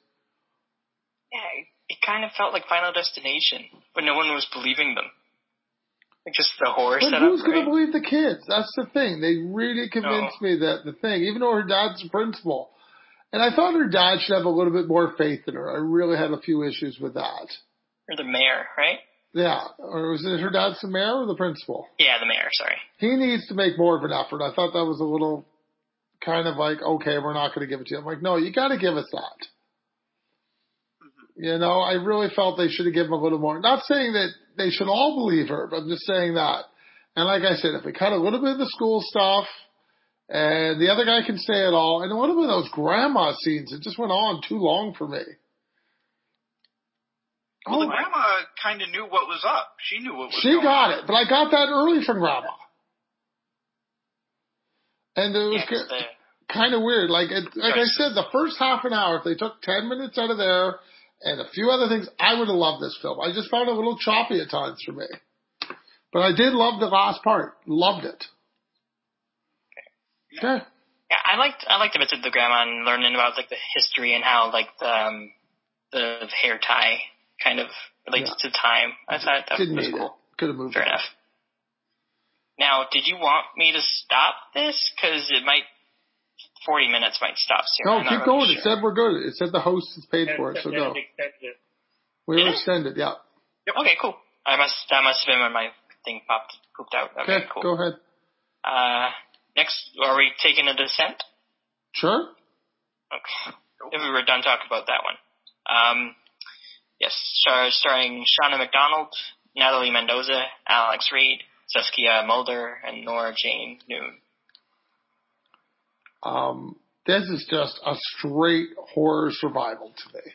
Yeah, it kind of felt like Final Destination, but no one was believing them. Like just the horror setup. But who's going to believe the kids? That's the thing. They really convinced me that the thing, even though her dad's the principal. And I thought her dad should have a little bit more faith in her. I really had a few issues with that. Or the mayor, right? Yeah. Or was it her dad's the mayor or the principal? Yeah, the mayor, sorry. He needs to make more of an effort. I thought that was a little kind of like, okay, we're not going to give it to you. I'm like, no, you got to give us that. You know, I really felt they should have given a little more. Not saying that they should all believe her, but I'm just saying that. And like I said, if we cut a little bit of the school stuff, and the other guy can say it all, and what about those grandma scenes? It just went on too long for me. Well, the grandma kind of knew what was up. She knew what was She going got on. it, but I got that early from grandma. And it was kind of weird. Like I said, the first half an hour, if they took 10 minutes out of there and a few other things, I would have loved this film. I just found it a little choppy at times for me. But I did love the last part. Loved it. Okay. Yeah, I liked the bits of the grandma and learning about like the history and how like the hair tie kind of relates to time. I thought that was cool. Could have moved. Fair enough. Now, did you want me to stop this? Because 40 minutes might stop soon. No, keep going. It said we're good. It said the host has paid for it, so go. We were extended, yeah. Yep. Okay, cool. That must have been when my thing pooped out. Okay, cool. Go ahead. Next, are we taking a descent? Sure. Okay. If we were done talking about that one. Yes, starring Shauna McDonald, Natalie Mendoza, Alex Reed, Saskia Mulder, and Nora Jane Noon. This is just a straight horror survival to me.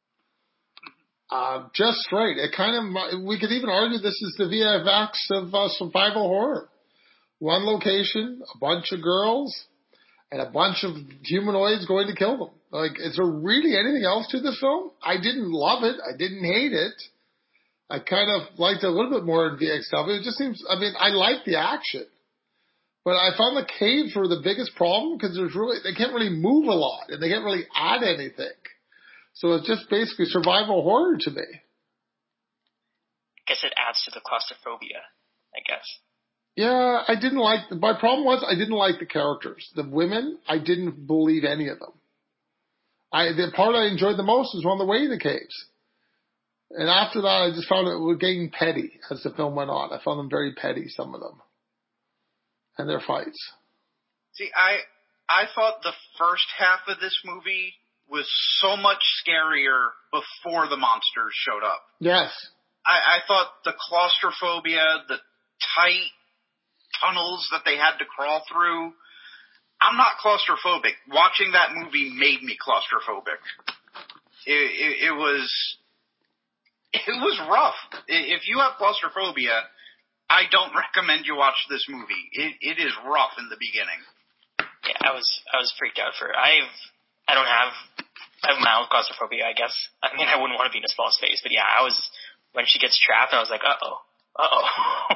Just straight. It kind of, we could even argue this is the VFX of survival horror. One location, a bunch of girls, and a bunch of humanoids going to kill them. Like, is there really anything else to this film? I didn't love it. I didn't hate it. I kind of liked it a little bit more in VXW. It just seems, I like the action. But I found the caves were the biggest problem because they can't really move a lot and they can't really add anything. So it's just basically survival horror to me. I guess it adds to the claustrophobia, I guess. Yeah, I didn't like, my problem was I didn't like the characters. The women, I didn't believe any of them. The part I enjoyed the most was on the way to the caves. And after that, I just found it was getting petty as the film went on. I found them very petty, some of them. and their fights. See, I thought the first half of this movie was so much scarier before the monsters showed up. Yes. I thought the claustrophobia, the tight tunnels that they had to crawl through. I'm not claustrophobic. Watching that movie made me claustrophobic. It was rough. If you have claustrophobia, I don't recommend you watch this movie. It is rough in the beginning. Yeah, I was freaked out for. I have mild claustrophobia, I guess. I mean, I wouldn't want to be in a small space, but yeah, I was when she gets trapped, I was like, uh oh,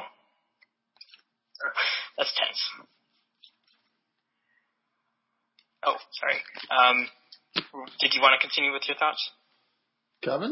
that's tense. Oh, sorry. Did you want to continue with your thoughts, Kevin?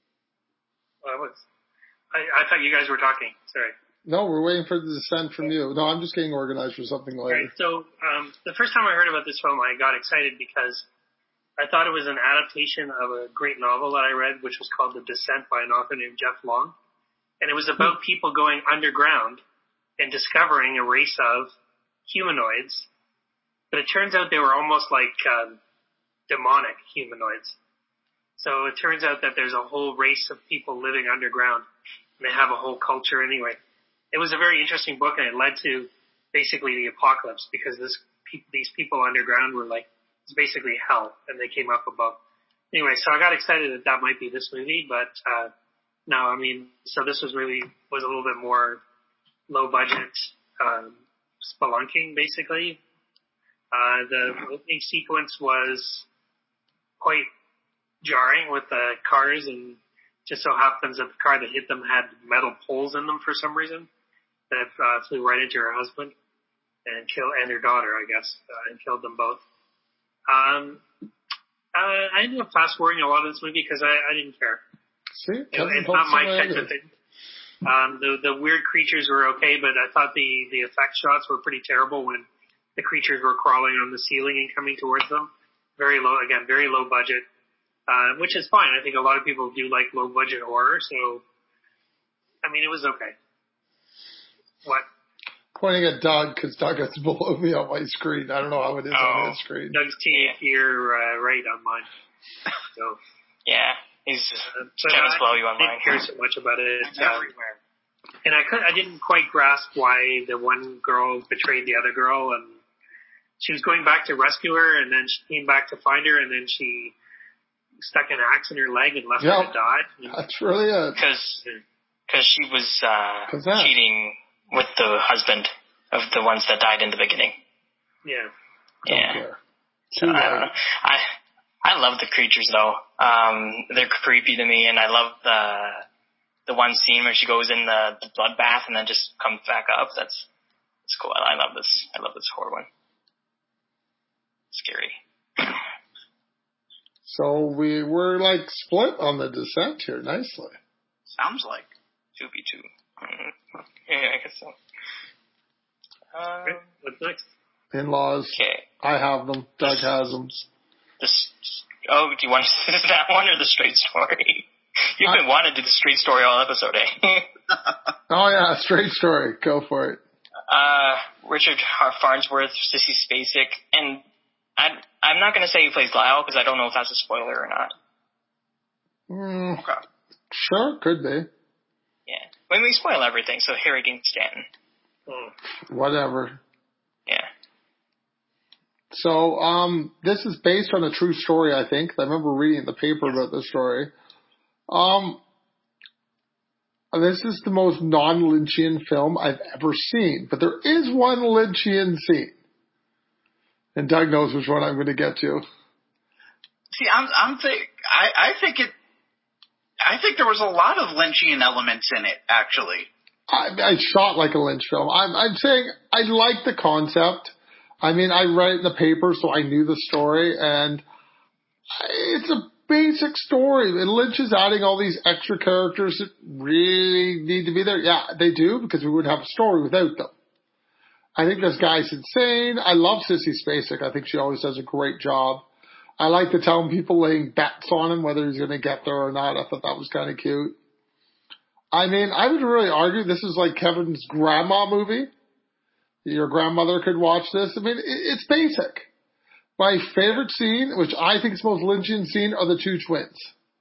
I thought you guys were talking. Sorry. No, we're waiting for the descent from you. No, I'm just getting organized for something later. Right, so the first time I heard about this film, I got excited because I thought it was an adaptation of a great novel that I read, which was called The Descent by an author named Jeff Long. And it was about people going underground and discovering a race of humanoids. But it turns out they were almost like demonic humanoids. So it turns out that there's a whole race of people living underground, and they have a whole culture anyway. It was a very interesting book, and it led to basically the apocalypse because these people underground were like, it's basically hell, and they came up above. Anyway, so I got excited that might be this movie, but no, I mean, so this was a little bit more low budget spelunking, basically. The opening sequence was quite jarring with the cars, and just so happens that the car that hit them had metal poles in them for some reason that flew right into her husband and her daughter, I guess, and killed them both. I ended up fast forwarding a lot of this movie because I didn't care. See, it's not my type of thing. The weird creatures were okay, but I thought the effect shots were pretty terrible when the creatures were crawling on the ceiling and coming towards them. Very low budget, which is fine. I think a lot of people do like low budget horror, so I mean, it was okay. What? Pointing at Doug because Doug is below me on my screen. I don't know how it is on his screen. Doug's here right on mine. So yeah, he's Kevin's below you on mine. I didn't care so much about it. It's everywhere. And I didn't quite grasp why the one girl betrayed the other girl, and she was going back to rescue her, and then she came back to find her, and then she stuck an axe in her leg and left her to die. That's really it. Because she was cheating with the husband of the ones that died in the beginning. Yeah. Yeah. So, I don't know. I love the creatures though. They're creepy to me, and I love the one scene where she goes in the bloodbath and then just comes back up. That's cool. I love this. I love this horror one. Scary. So we're like split on the Descent here nicely. Sounds like 2v2. Yeah, I guess so. What's next? In-laws. Okay. I have them. Doug has them. Do you want that one or the straight story? You've been wanting to do the straight story all episode, eh? Oh yeah, straight story. Go for it. Richard Farnsworth, Sissy Spacek, and I'm not going to say he plays Lyle because I don't know if that's a spoiler or not. Okay. Sure, could be. Yeah. When we spoil everything, so Harry Dean Stanton. Whatever. Yeah. So, this is based on a true story, I think. I remember reading in the paper about this story. This is the most non-Lynchian film I've ever seen, but there is one Lynchian scene. And Doug knows which one I'm going to get to. See, I think there was a lot of Lynchian elements in it, actually. I shot like a Lynch film. I'm saying I like the concept. I mean, I read it in the paper, so I knew the story, and it's a basic story. And Lynch is adding all these extra characters that really need to be there. Yeah, they do, because we wouldn't have a story without them. I think this guy's insane. I love Sissy Spacek. I think she always does a great job. I like to tell people laying bets on him, whether he's going to get there or not. I thought that was kind of cute. I mean, I would really argue this is like Kevin's grandma movie. Your grandmother could watch this. I mean, it's basic. My favorite scene, which I think is the most Lynchian scene, are the two twins.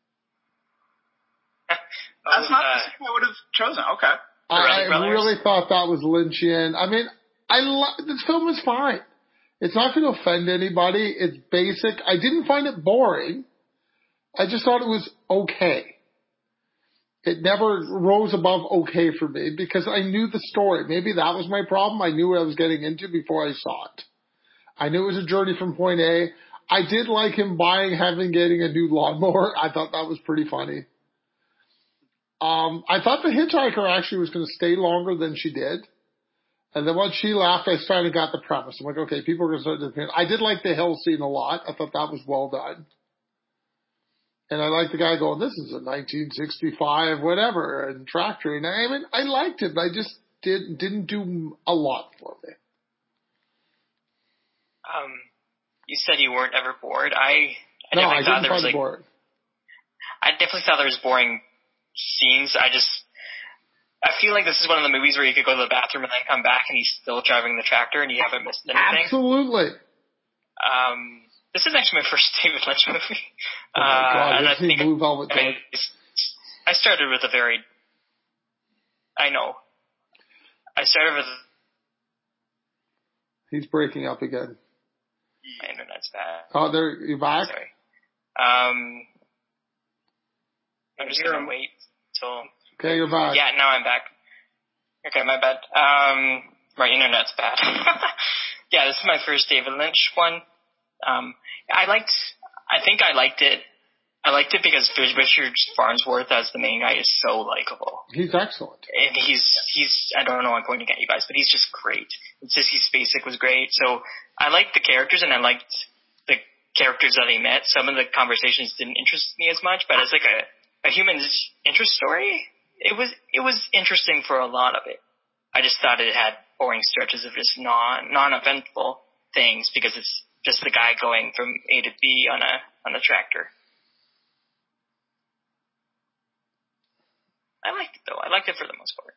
That's not the scene I would have chosen. Okay. I really thought that was Lynchian. I mean, this film is fine. It's not going to offend anybody. It's basic. I didn't find it boring. I just thought it was okay. It never rose above okay for me because I knew the story. Maybe that was my problem. I knew what I was getting into before I saw it. I knew it was a journey from point A. I did like him getting a new lawnmower. I thought that was pretty funny. I thought the hitchhiker actually was going to stay longer than she did. And then once she left, I finally got the premise. I'm like, okay, people are going to start disappearing. I did like the hill scene a lot. I thought that was well done. And I liked the guy going, this is a 1965 whatever, and tractor. And I mean, I liked it, but I just didn't do a lot for me. You said you weren't ever bored. I didn't find it bored. I definitely thought there was boring scenes. I feel like this is one of the movies where you could go to the bathroom and then come back and he's still driving the tractor and you haven't missed anything. Absolutely. This is actually my first David Lynch movie. Oh my God, and I think Blue Velvet Dog. I started with He's breaking up again. My internet's bad. Oh, you're back? Sorry. I'm just going to wait till... Okay, you're back. Yeah, now I'm back. Okay, my bad. My internet's bad. Yeah, this is my first David Lynch one. I think I liked it. I liked it because Richard Farnsworth as the main guy is so likable. He's excellent. And he's I don't know I'm pointing at you guys, but he's just great. And Sissy Spacek was great. So I liked the characters and I liked the characters that he met. Some of the conversations didn't interest me as much, but as like a human interest story, it was interesting for a lot of it. I just thought it had boring stretches of just non-eventful things because it's just the guy going from A to B on a tractor. I liked it though. I liked it for the most part.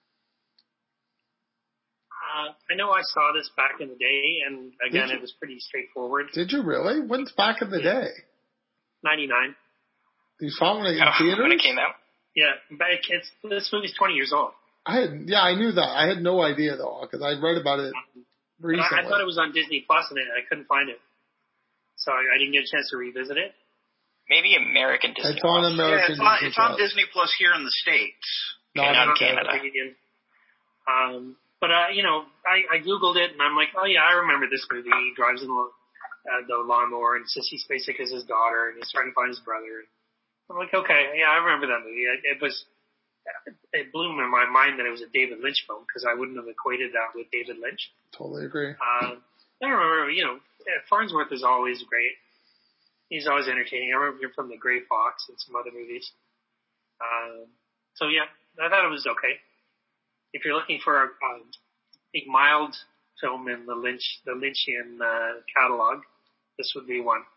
I know I saw this back in the day, and again, it was pretty straightforward. Did you really? When's back in the day? 99. You saw it in theaters? When it came out? Yeah, but this movie's 20 years old. I knew that. I had no idea though, because I read about it recently. I thought it was on Disney Plus, and I couldn't find it, so I didn't get a chance to revisit it. Maybe American Disney. It's on American Disney. It's on Disney Plus here in the States. Not in Canada. But I googled it, and I'm like, oh yeah, I remember this movie. He drives in the lawnmower, and Sissy Spacek is his daughter, and he's trying to find his brother. I'm like, okay, yeah, I remember that movie. It blew my mind that it was a David Lynch film because I wouldn't have equated that with David Lynch. Totally agree. I remember, Farnsworth is always great. He's always entertaining. I remember him from The Gray Fox and some other movies. So yeah, I thought it was okay. If you're looking for a mild film in the Lynchian catalog, this would be one.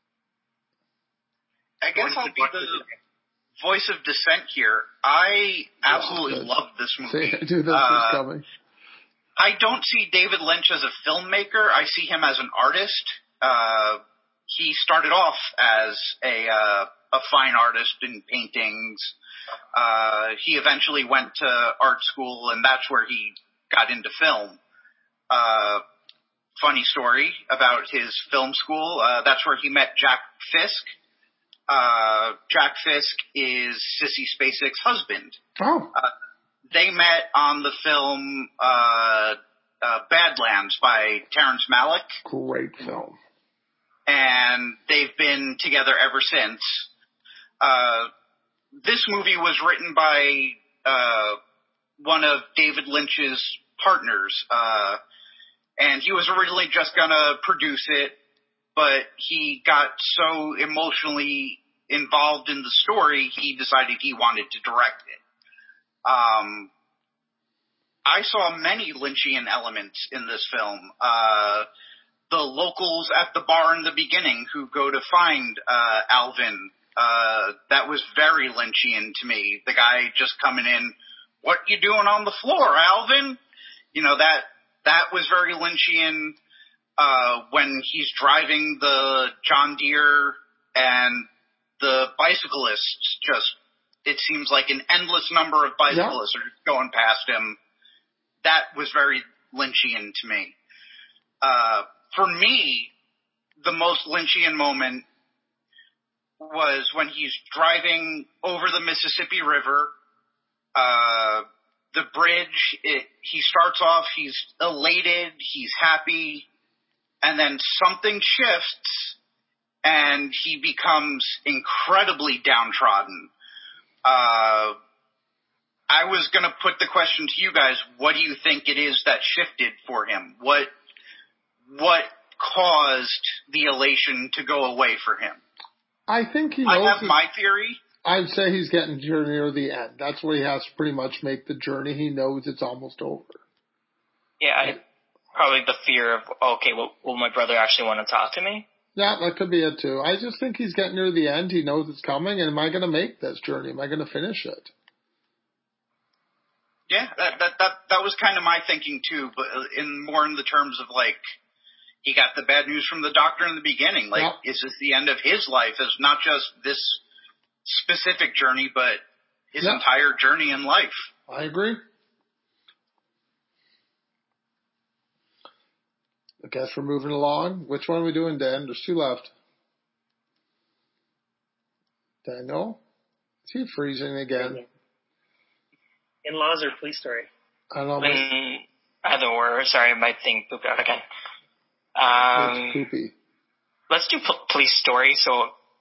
I guess I'll be the voice of dissent here. I absolutely love this movie. Dude, that's coming. I don't see David Lynch as a filmmaker. I see him as an artist. He started off as a fine artist in paintings. He eventually went to art school, and that's where he got into film. Funny story about his film school. That's where he met Jack Fisk. Jack Fisk is Sissy Spacek's husband. Oh. They met on the film Badlands by Terrence Malick. Great film. And they've been together ever since. This movie was written by one of David Lynch's partners, and he was originally just gonna produce it, but he got so emotionally involved in the story, he decided he wanted to direct it. I saw many Lynchian elements in this film. The locals at the bar in the beginning who go to find Alvin, that was very Lynchian to me. The guy just coming in, what you doing on the floor, Alvin? That was very Lynchian. When he's driving the John Deere and the bicyclists it seems like an endless number of bicyclists are going past him. That was very Lynchian to me. For me, the most Lynchian moment was when he's driving over the Mississippi River. The bridge, he starts off, he's elated, he's happy, and then something shifts, and he becomes incredibly downtrodden. I was going to put the question to you guys, what do you think it is that shifted for him? What caused the elation to go away for him? I think he knows. I have my theory. I'd say he's getting near the end. That's where he has to pretty much make the journey. He knows it's almost over. Yeah, probably the fear of, okay, well, will my brother actually want to talk to me? Yeah, that could be it too. I just think he's getting near the end. He knows it's coming. And am I going to make this journey? Am I going to finish it? Yeah, that was kind of my thinking too, but in the terms of like, he got the bad news from the doctor in the beginning. Like, is this the end of his life? It's not just this specific journey, but his entire journey in life. I agree. I guess we're moving along. Which one are we doing, Dan? There's 2 left. Daniel? Is he freezing again? In-laws or Police Story? I don't know. Either or. Sorry, my thing pooped out again. It's poopy. Let's do Police Story. So,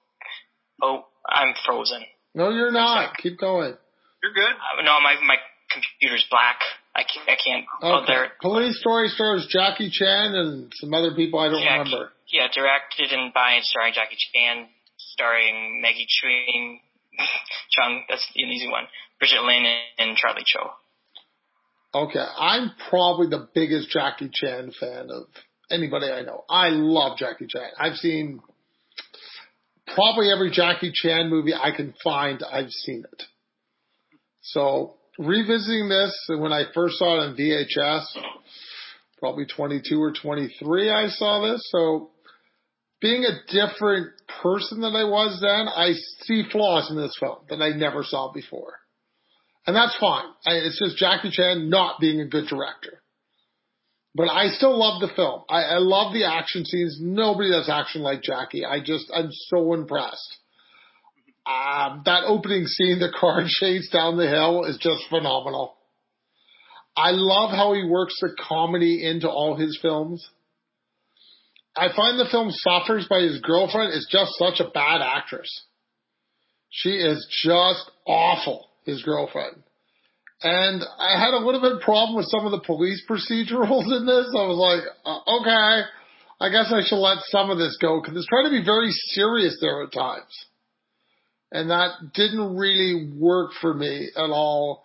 I'm frozen. No, you're not. Keep going. You're good. No, my computer's black. I can't. Okay. Oh, there. Police Story stars Jackie Chan and some other people I don't remember. Yeah, directed and by and starring Jackie Chan, starring Maggie Chung. That's an easy one. Bridget Lin and Charlie Cho. Okay, I'm probably the biggest Jackie Chan fan of anybody I know. I love Jackie Chan. I've seen probably every Jackie Chan movie I can find. I've seen it. So revisiting this, when I first saw it on VHS, probably 22 or 23, I saw this. So being a different person than I was then, I see flaws in this film that I never saw before. And that's fine. It's just Jackie Chan not being a good director. But I still love the film. I love the action scenes. Nobody does action like Jackie. I'm so impressed. That opening scene, the car chase down the hill, is just phenomenal. I love how he works the comedy into all his films. I find the film suffers by his girlfriend is just such a bad actress. She is just awful, his girlfriend. And I had a little bit of problem with some of the police procedurals in this. I was like, okay, I guess I should let some of this go because it's trying to be very serious there at times. And that didn't really work for me at all.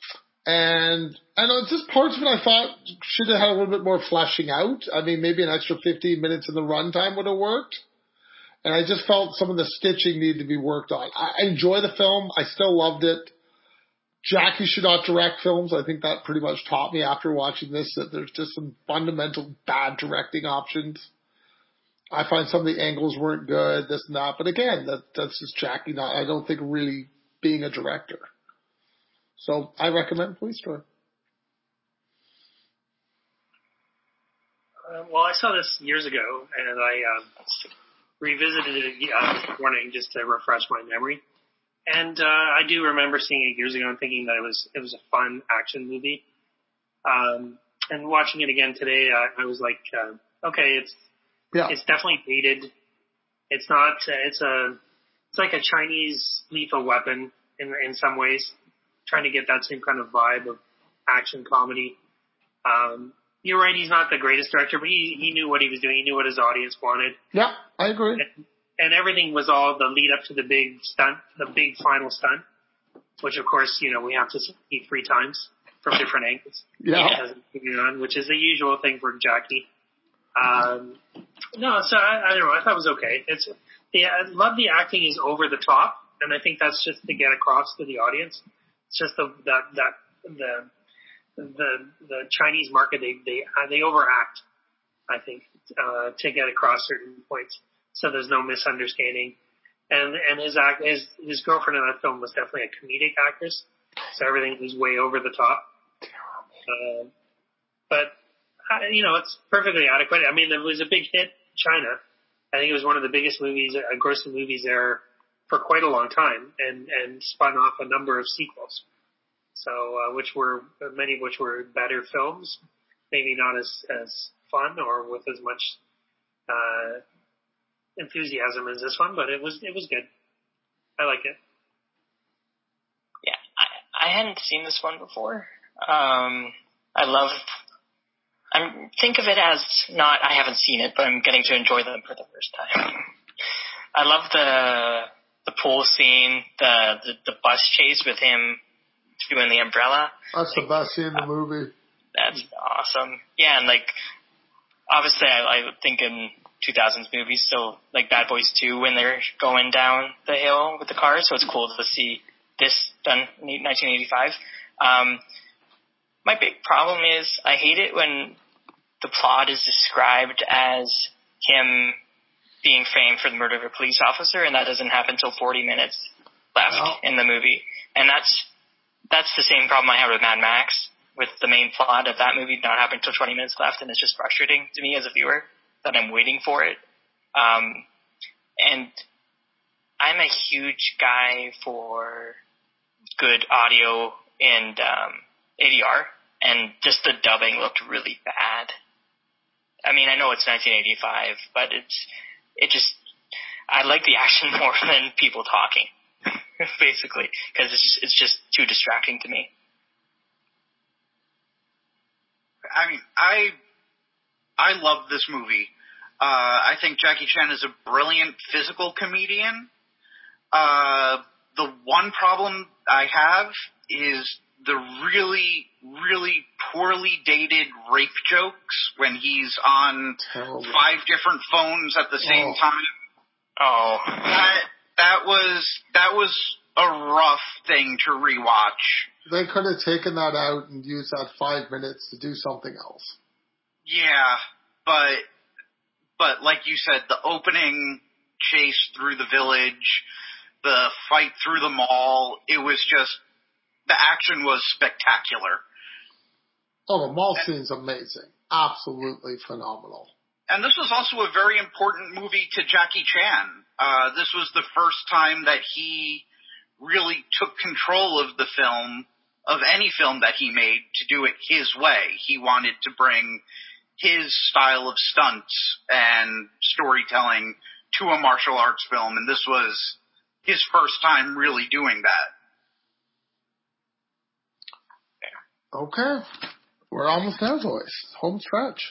And I know it's just parts of it I thought should have had a little bit more fleshing out. I mean, maybe an extra 15 minutes in the runtime would have worked. And I just felt some of the stitching needed to be worked on. I enjoy the film. I still loved it. Jackie should not direct films. I think that pretty much taught me after watching this that there's just some fundamental bad directing options. I find some of the angles weren't good, this and that. But again, that's just Jackie not, I don't think, really being a director. So I recommend Police Story. Well, I saw this years ago, and I revisited it this morning just to refresh my memory. And I do remember seeing it years ago and thinking that it was a fun action movie. And watching it again today, I was like, okay, it's definitely dated. It's not. It's like a Chinese lethal weapon in some ways, trying to get that same kind of vibe of action comedy. You're right. He's not the greatest director, but he knew what he was doing. He knew what his audience wanted. Yeah, I agree. And everything was all the lead up to the big stunt, the big final stunt, which of course, we have to see 3 times from different angles. Yeah. Which is the usual thing for Jackie. No, so I don't know. I thought it was okay. I love the acting is over the top, and I think that's just to get across to the audience. It's just the the Chinese market, they overact, I think, to get across certain points. So there's no misunderstanding. And his girlfriend in that film was definitely a comedic actress. So everything was way over the top. But it's perfectly adequate. I mean, it was a big hit in China. I think it was one of the biggest grossing movies there for quite a long time, and spun off a number of sequels. So, many of which were better films, maybe not as fun or with as much enthusiasm as this one, but it was good. I like it. Yeah, I hadn't seen this one before. Think of it as not, I haven't seen it, but I'm getting to enjoy them for the first time. I love the pool scene, the bus chase with him doing the umbrella. That's the best scene in the movie. That's awesome. Yeah, and obviously I think in 2000s movies, so Bad Boys 2 when they're going down the hill with the cars, so it's cool to see this done in 1985. My big problem is I hate it when the plot is described as him being framed for the murder of a police officer, and that doesn't happen until 40 minutes left in the movie. And that's the same problem I have with Mad Max, with the main plot of that movie not happening until 20 minutes left, and it's just frustrating to me as a viewer that I'm waiting for it. And I'm a huge guy for good audio and ADR, and just the dubbing looked really bad. I mean, I know it's 1985, but I like the action more than people talking, basically, because it's just too distracting to me. I mean, I love this movie. I think Jackie Chan is a brilliant physical comedian. The one problem I have is the really, really poorly dated rape jokes when he's on 5 different phones at the same time. Oh. That was a rough thing to rewatch. They could have taken that out and used that 5 minutes to do something else. Yeah, but like you said, the opening chase through the village, the fight through the mall, it was just, the action was spectacular. Oh, the mall scene's amazing. Absolutely phenomenal. And this was also a very important movie to Jackie Chan. This was the first time that he really took control of the film, of any film that he made, to do it his way. He wanted to bring his style of stunts and storytelling to a martial arts film, and this was his first time really doing that. Okay. We're almost there, boys. Home stretch.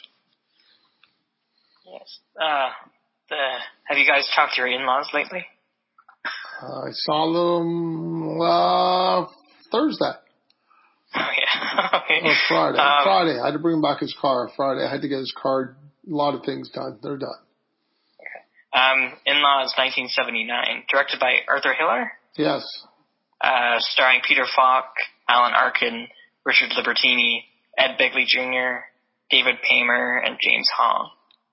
Yes. Have you guys talked to your in-laws lately? I saw them Thursday. Oh, yeah. Okay. Or Friday. Friday. I had to bring back his car. Friday. I had to get his car. A lot of things done. They're done. Okay. In-Laws 1979. Directed by Arthur Hiller? Yes. Starring Peter Falk, Alan Arkin, Richard Libertini, Ed Begley Jr., David Paymer, and James Hong.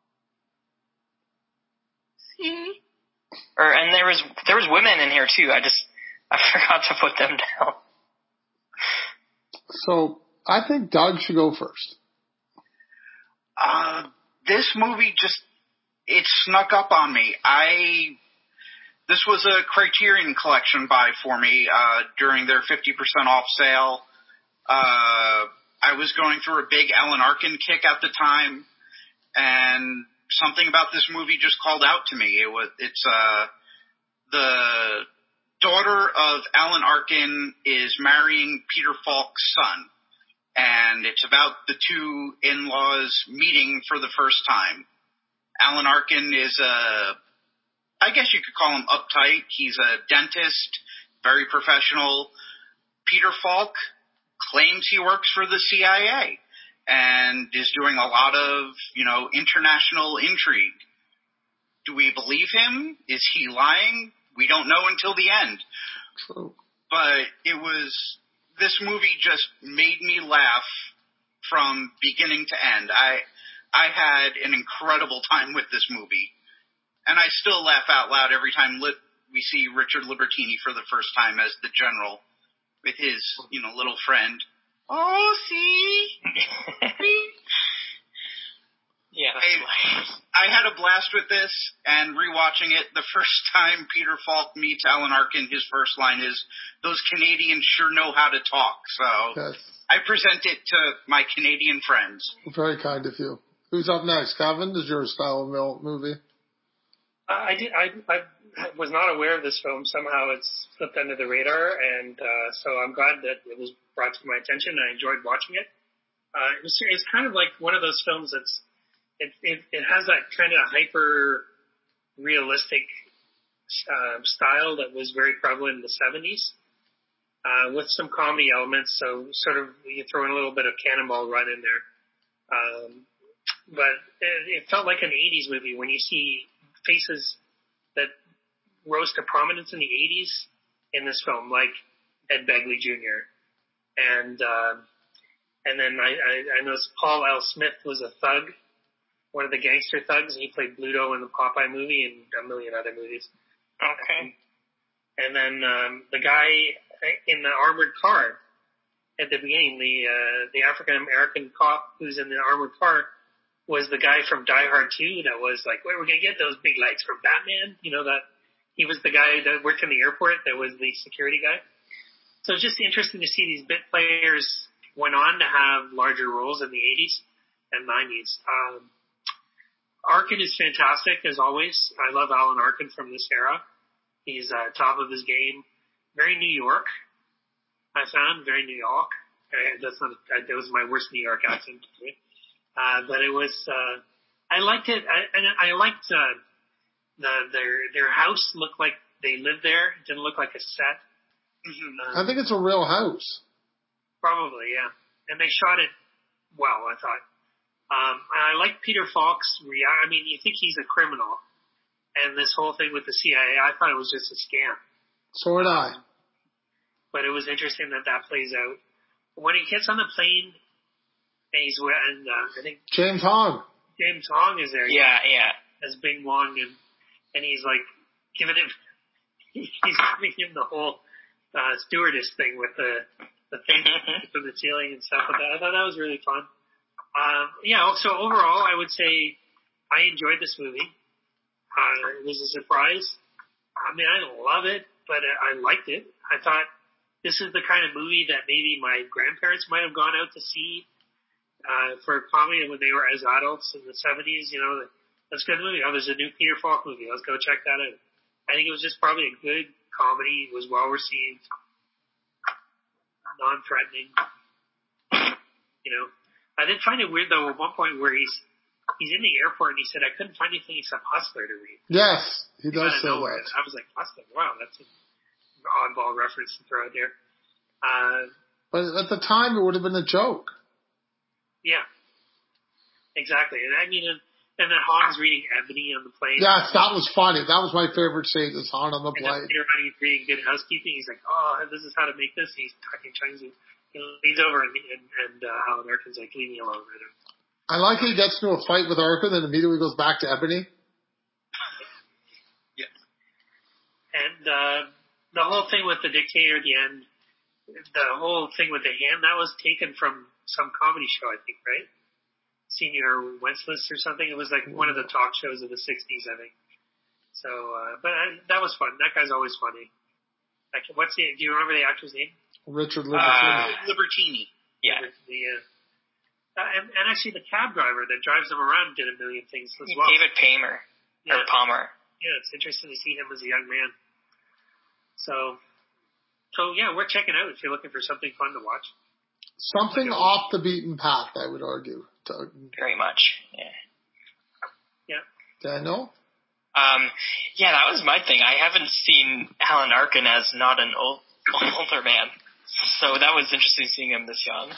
And there was women in here too. I forgot to put them down. So I think Doug should go first. This movie it snuck up on me. This was a Criterion Collection buy for me during their 50% off sale. I was going through a big Alan Arkin kick at the time, and something about this movie just called out to me. It's the daughter of Alan Arkin is marrying Peter Falk's son, and it's about the two in-laws meeting for the first time. Alan Arkin is I guess you could call him uptight. He's a dentist, very professional. Peter Falk claims he works for the CIA and is doing a lot of, international intrigue. Do we believe him? Is he lying? We don't know until the end. True. But this movie just made me laugh from beginning to end. I had an incredible time with this movie, and I still laugh out loud every time we see Richard Libertini for the first time as the general with his, little friend. Oh, see? Yeah. I had a blast with this, and rewatching it, the first time Peter Falk meets Alan Arkin, his first line is, "Those Canadians sure know how to talk." So Yes. I present it to my Canadian friends. Very kind of you. Who's up next? Kevin, is your style of movie? I was not aware of this film. Somehow it's slipped under the radar, and so I'm glad that it was brought to my attention. I enjoyed watching it. It's kind of like one of those films that's it has that kind of hyper realistic style that was very prevalent in the 70s, with some comedy elements. So sort of you throw in a little bit of Cannonball Run in there, but it felt like an 80s movie when you see faces that rose to prominence in the 80s in this film, like Ed Begley Jr. And then I noticed Paul L. Smith was a thug, one of the gangster thugs. He played Bluto in the Popeye movie and a million other movies. Okay. And then the guy in the armored car at the beginning, the African American cop who's in the armored car, was the guy from Die Hard 2 that was like, "Where we're gonna get those big lights from Batman?" That he was the guy that worked in the airport that was the security guy. So it's just interesting to see these bit players went on to have larger roles in the 80s and 90s. Arkin is fantastic as always. I love Alan Arkin from this era. He's top of his game. Very New York. I found very New York. That was my worst New York accent. But it was, I liked it. I liked, their house looked like they lived there. It didn't look like a set. I think it's a real house. Probably, yeah. And they shot it well, I thought. I like Peter Falk's I mean, you think he's a criminal. And this whole thing with the CIA, I thought it was just a scam. So did I. But it was interesting that plays out. When he gets on the plane, and I think James Hong is there. Yeah. As Bing Wong, and he's like he's giving him the whole stewardess thing with the thing from the ceiling and stuff like that. I thought that was really fun. So overall, I would say I enjoyed this movie. It was a surprise. I mean, I didn't love it, but I liked it. I thought this is the kind of movie that maybe my grandparents might have gone out to see for a comedy when they were as adults in the 70s. That's a good movie. Oh, there's a new Peter Falk movie. Let's go check that out. I think it was just probably a good comedy. It was well received, non-threatening. I did find it weird though at one point where he's in the airport and he said, "I couldn't find anything except Hustler to read." Yes, he does say nowhere. that. I was like, Hustler, wow, that's an oddball reference to throw out there. But at the time, it would have been a joke. Yeah, exactly. And I mean, and then Han's reading Ebony on the plane. Yes, that was funny. That was my favorite scene, is Han on the And plane. then Peter Money's reading Good Housekeeping. He's like, "Oh, this is how to make this." And he's talking Chinese. He leans over and Alan Arkin's like, "Leave me alone." I like he gets into a fight with Arkin and immediately goes back to Ebony. Yeah. And the whole thing with the dictator at the end, the whole thing with the hand, that was taken from some comedy show, I think, right? Senior Wenceslas or something. It was like one of the talk shows of the 60s, I think. So, but that was fun. That guy's always funny. Like, do you remember the actor's name? Richard Libertini. Libertini. Yeah. And actually the cab driver that drives him around did a million things as well. David Palmer. Yeah. Or Palmer. Yeah, it's interesting to see him as a young man. So yeah, we're checking out if you're looking for something fun to watch. Something off the beaten path, I would argue. Very much, yeah. Yeah. Daniel? Yeah, that was my thing. I haven't seen Alan Arkin as not an older man. So that was interesting seeing him this young.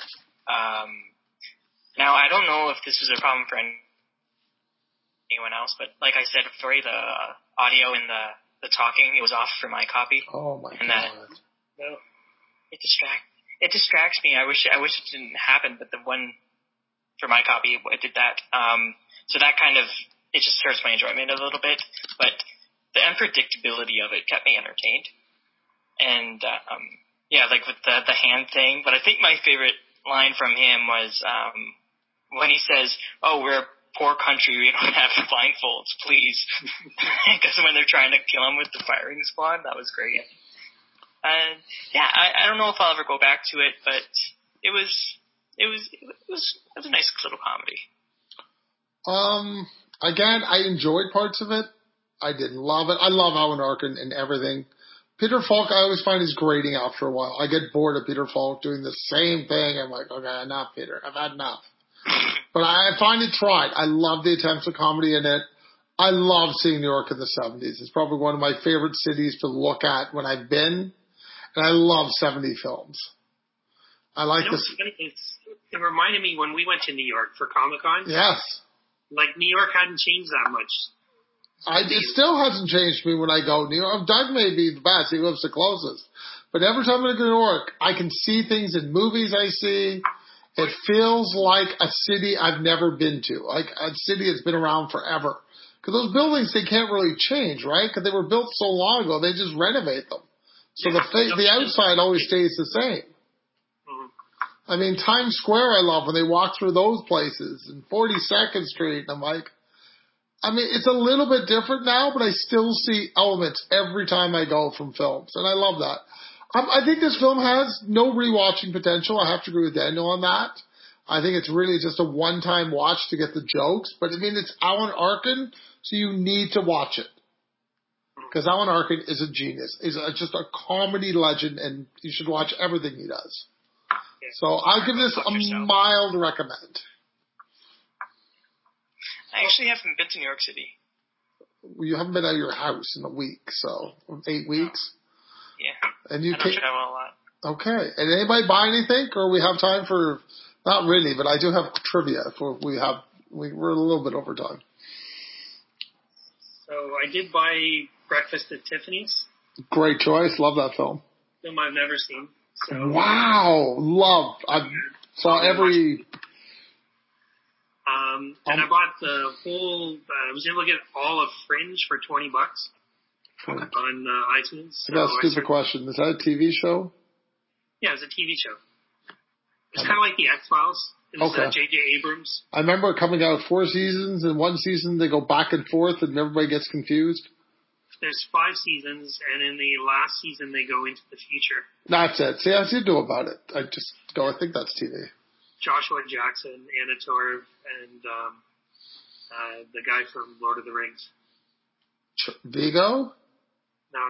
Now, I don't know if this was a problem for anyone else, but like I said, sorry, the audio and the talking, it was off for my copy. Oh, my and God. It it distracts me. I wish it didn't happen, but the one for my copy, it did that. So that kind of, it just hurts my enjoyment a little bit, but the unpredictability of it kept me entertained. And, like with the hand thing, but I think my favorite line from him was, when he says, "Oh, we're a poor country, we don't have blindfolds, please." Because when they're trying to kill him with the firing squad, that was great. I don't know if I'll ever go back to it, but it was a nice little comedy. Again, I enjoyed parts of it. I didn't love it. I love Alan Arkin and everything. Peter Falk, I always find he's grating after a while. I get bored of Peter Falk doing the same thing. I'm like, okay, enough, Peter. I've had enough. But I find it tried. I love the attempts at comedy in it. I love seeing New York in the 70s. It's probably one of my favorite cities to look at when I've been. And I love 70 films. I like this. It reminded me when we went to New York for Comic-Con. Yes. Like, New York hadn't changed that much. It still hasn't changed me when I go. New York. Doug may be the best. He lives the closest. But every time I go to New York, I can see things in movies I see. It feels like a city I've never been to. Like a city that's been around forever. Because those buildings, they can't really change, right? Because they were built so long ago, they just renovate them. So the outside always stays the same. I mean, Times Square I love when they walk through those places. And 42nd Street, and I'm like, I mean, it's a little bit different now, but I still see elements every time I go from films. And I love that. I think this film has no rewatching potential. I have to agree with Daniel on that. I think it's really just a one-time watch to get the jokes. But, I mean, it's Alan Arkin, so you need to watch it. Because Alan Arkin is a genius. He's just a comedy legend, and you should watch everything he does. So I'll give this a mild recommend. I actually haven't been to New York City. Well, you haven't been out of your house in a week, so 8 weeks. Yeah. And you I don't travel a lot. Okay. And anybody buy anything, or we have time for? Not really, but I do have trivia. We're a little bit over time. So I did buy Breakfast at Tiffany's. Great choice. Love that film. Film I've never seen. So wow, love. I saw every. And I bought the whole. I was able to get all of Fringe for $20 on iTunes. I got a stupid question. Is that a TV show? Yeah, it's a TV show. It's kind of like the X-Files. It was J.J. Abrams. I remember it coming out 4 seasons, and one season they go back and forth, and everybody gets confused. There's 5 seasons, and in the last season they go into the future. That's it. See, I did know about it. I just go, I think that's TV. Joshua Jackson, Anna Torv, and the guy from Lord of the Rings. Vigo? No.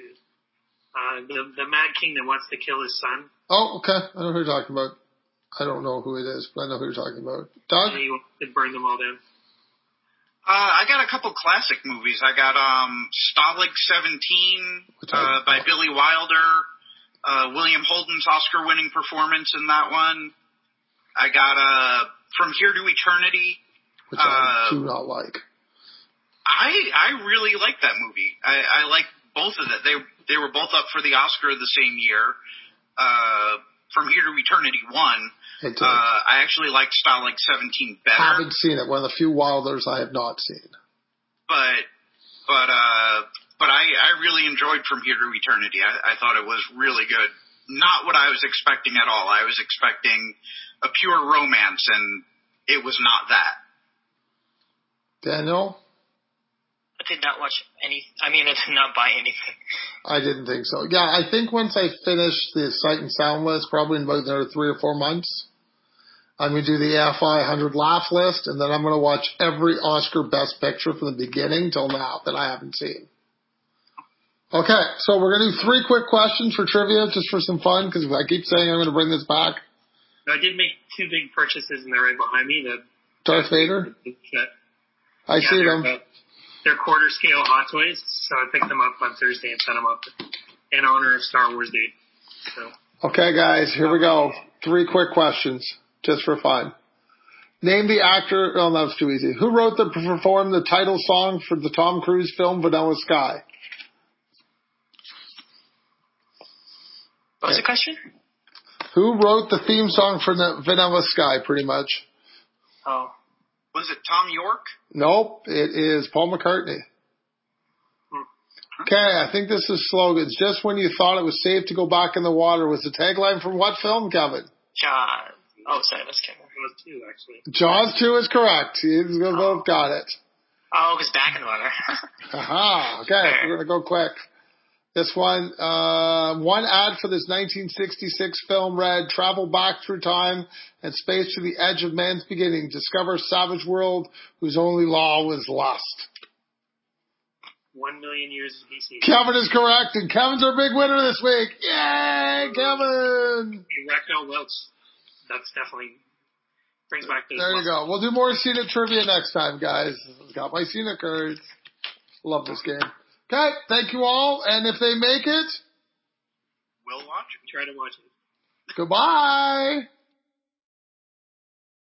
The Mad King that wants to kill his son. Oh, okay. I know who you're talking about. I don't know who it is, but I know who you're talking about. Doug? And he wants to burn them all down. I got a couple classic movies. I got Stalag 17 by Billy Wilder. William Holden's Oscar-winning performance in that one. I got From Here to Eternity. Which I do not like. I really like that movie. I like both of them. They were both up for the Oscar the same year. From Here to Eternity won. I actually liked Stalag 17 better. Haven't seen it. One of the few Wilders I have not seen. But I really enjoyed From Here to Eternity. I thought it was really good. Not what I was expecting at all. I was expecting a pure romance, and it was not that. Daniel? I did not watch any. I did not buy anything. I didn't think so. Yeah, I think once I finish the Sight and Sound list, probably in about another 3 or 4 months, I'm going to do the AFI 100 Laugh list, and then I'm going to watch every Oscar Best Picture from the beginning till now that I haven't seen. Okay, so we're going to do 3 quick questions for trivia, just for some fun, because I keep saying I'm going to bring this back. I did make 2 big purchases, and they're right behind me. Darth Vader? I see them. They're quarter scale Hot Toys, so I picked them up on Thursday and sent them up in honor of Star Wars Day. So. Okay, guys, here we go. 3 quick questions, just for fun. Name the actor. Oh, that was too easy. Who wrote and performed the title song for the Tom Cruise film Vanilla Sky? What was the question? Who wrote the theme song for the Vanilla Sky, pretty much? Oh. Was it Tom York? Nope, it is Paul McCartney. Okay, I think this is slogans. Just when you thought it was safe to go back in the water was the tagline from what film, Kevin? Jaws. Oh, sorry, that's Kevin. Jaws 2, actually. Jaws 2 is correct. You both got it. Oh, because back in the water. Aha, okay, we're going to go quick. This one ad for this 1966 film read, travel back through time and space to the edge of man's beginning, discover a savage world whose only law was lust. 1 million years of BC. Kevin is correct, and Kevin's our big winner this week. Yay, Kevin! Raquel Welch. That's definitely brings back those. There you go. We'll do more Scenic trivia next time, guys. Got my Scenic cards. Love this game. Okay, thank you all, and if they make it, We'll watch it. Try to watch it. goodbye.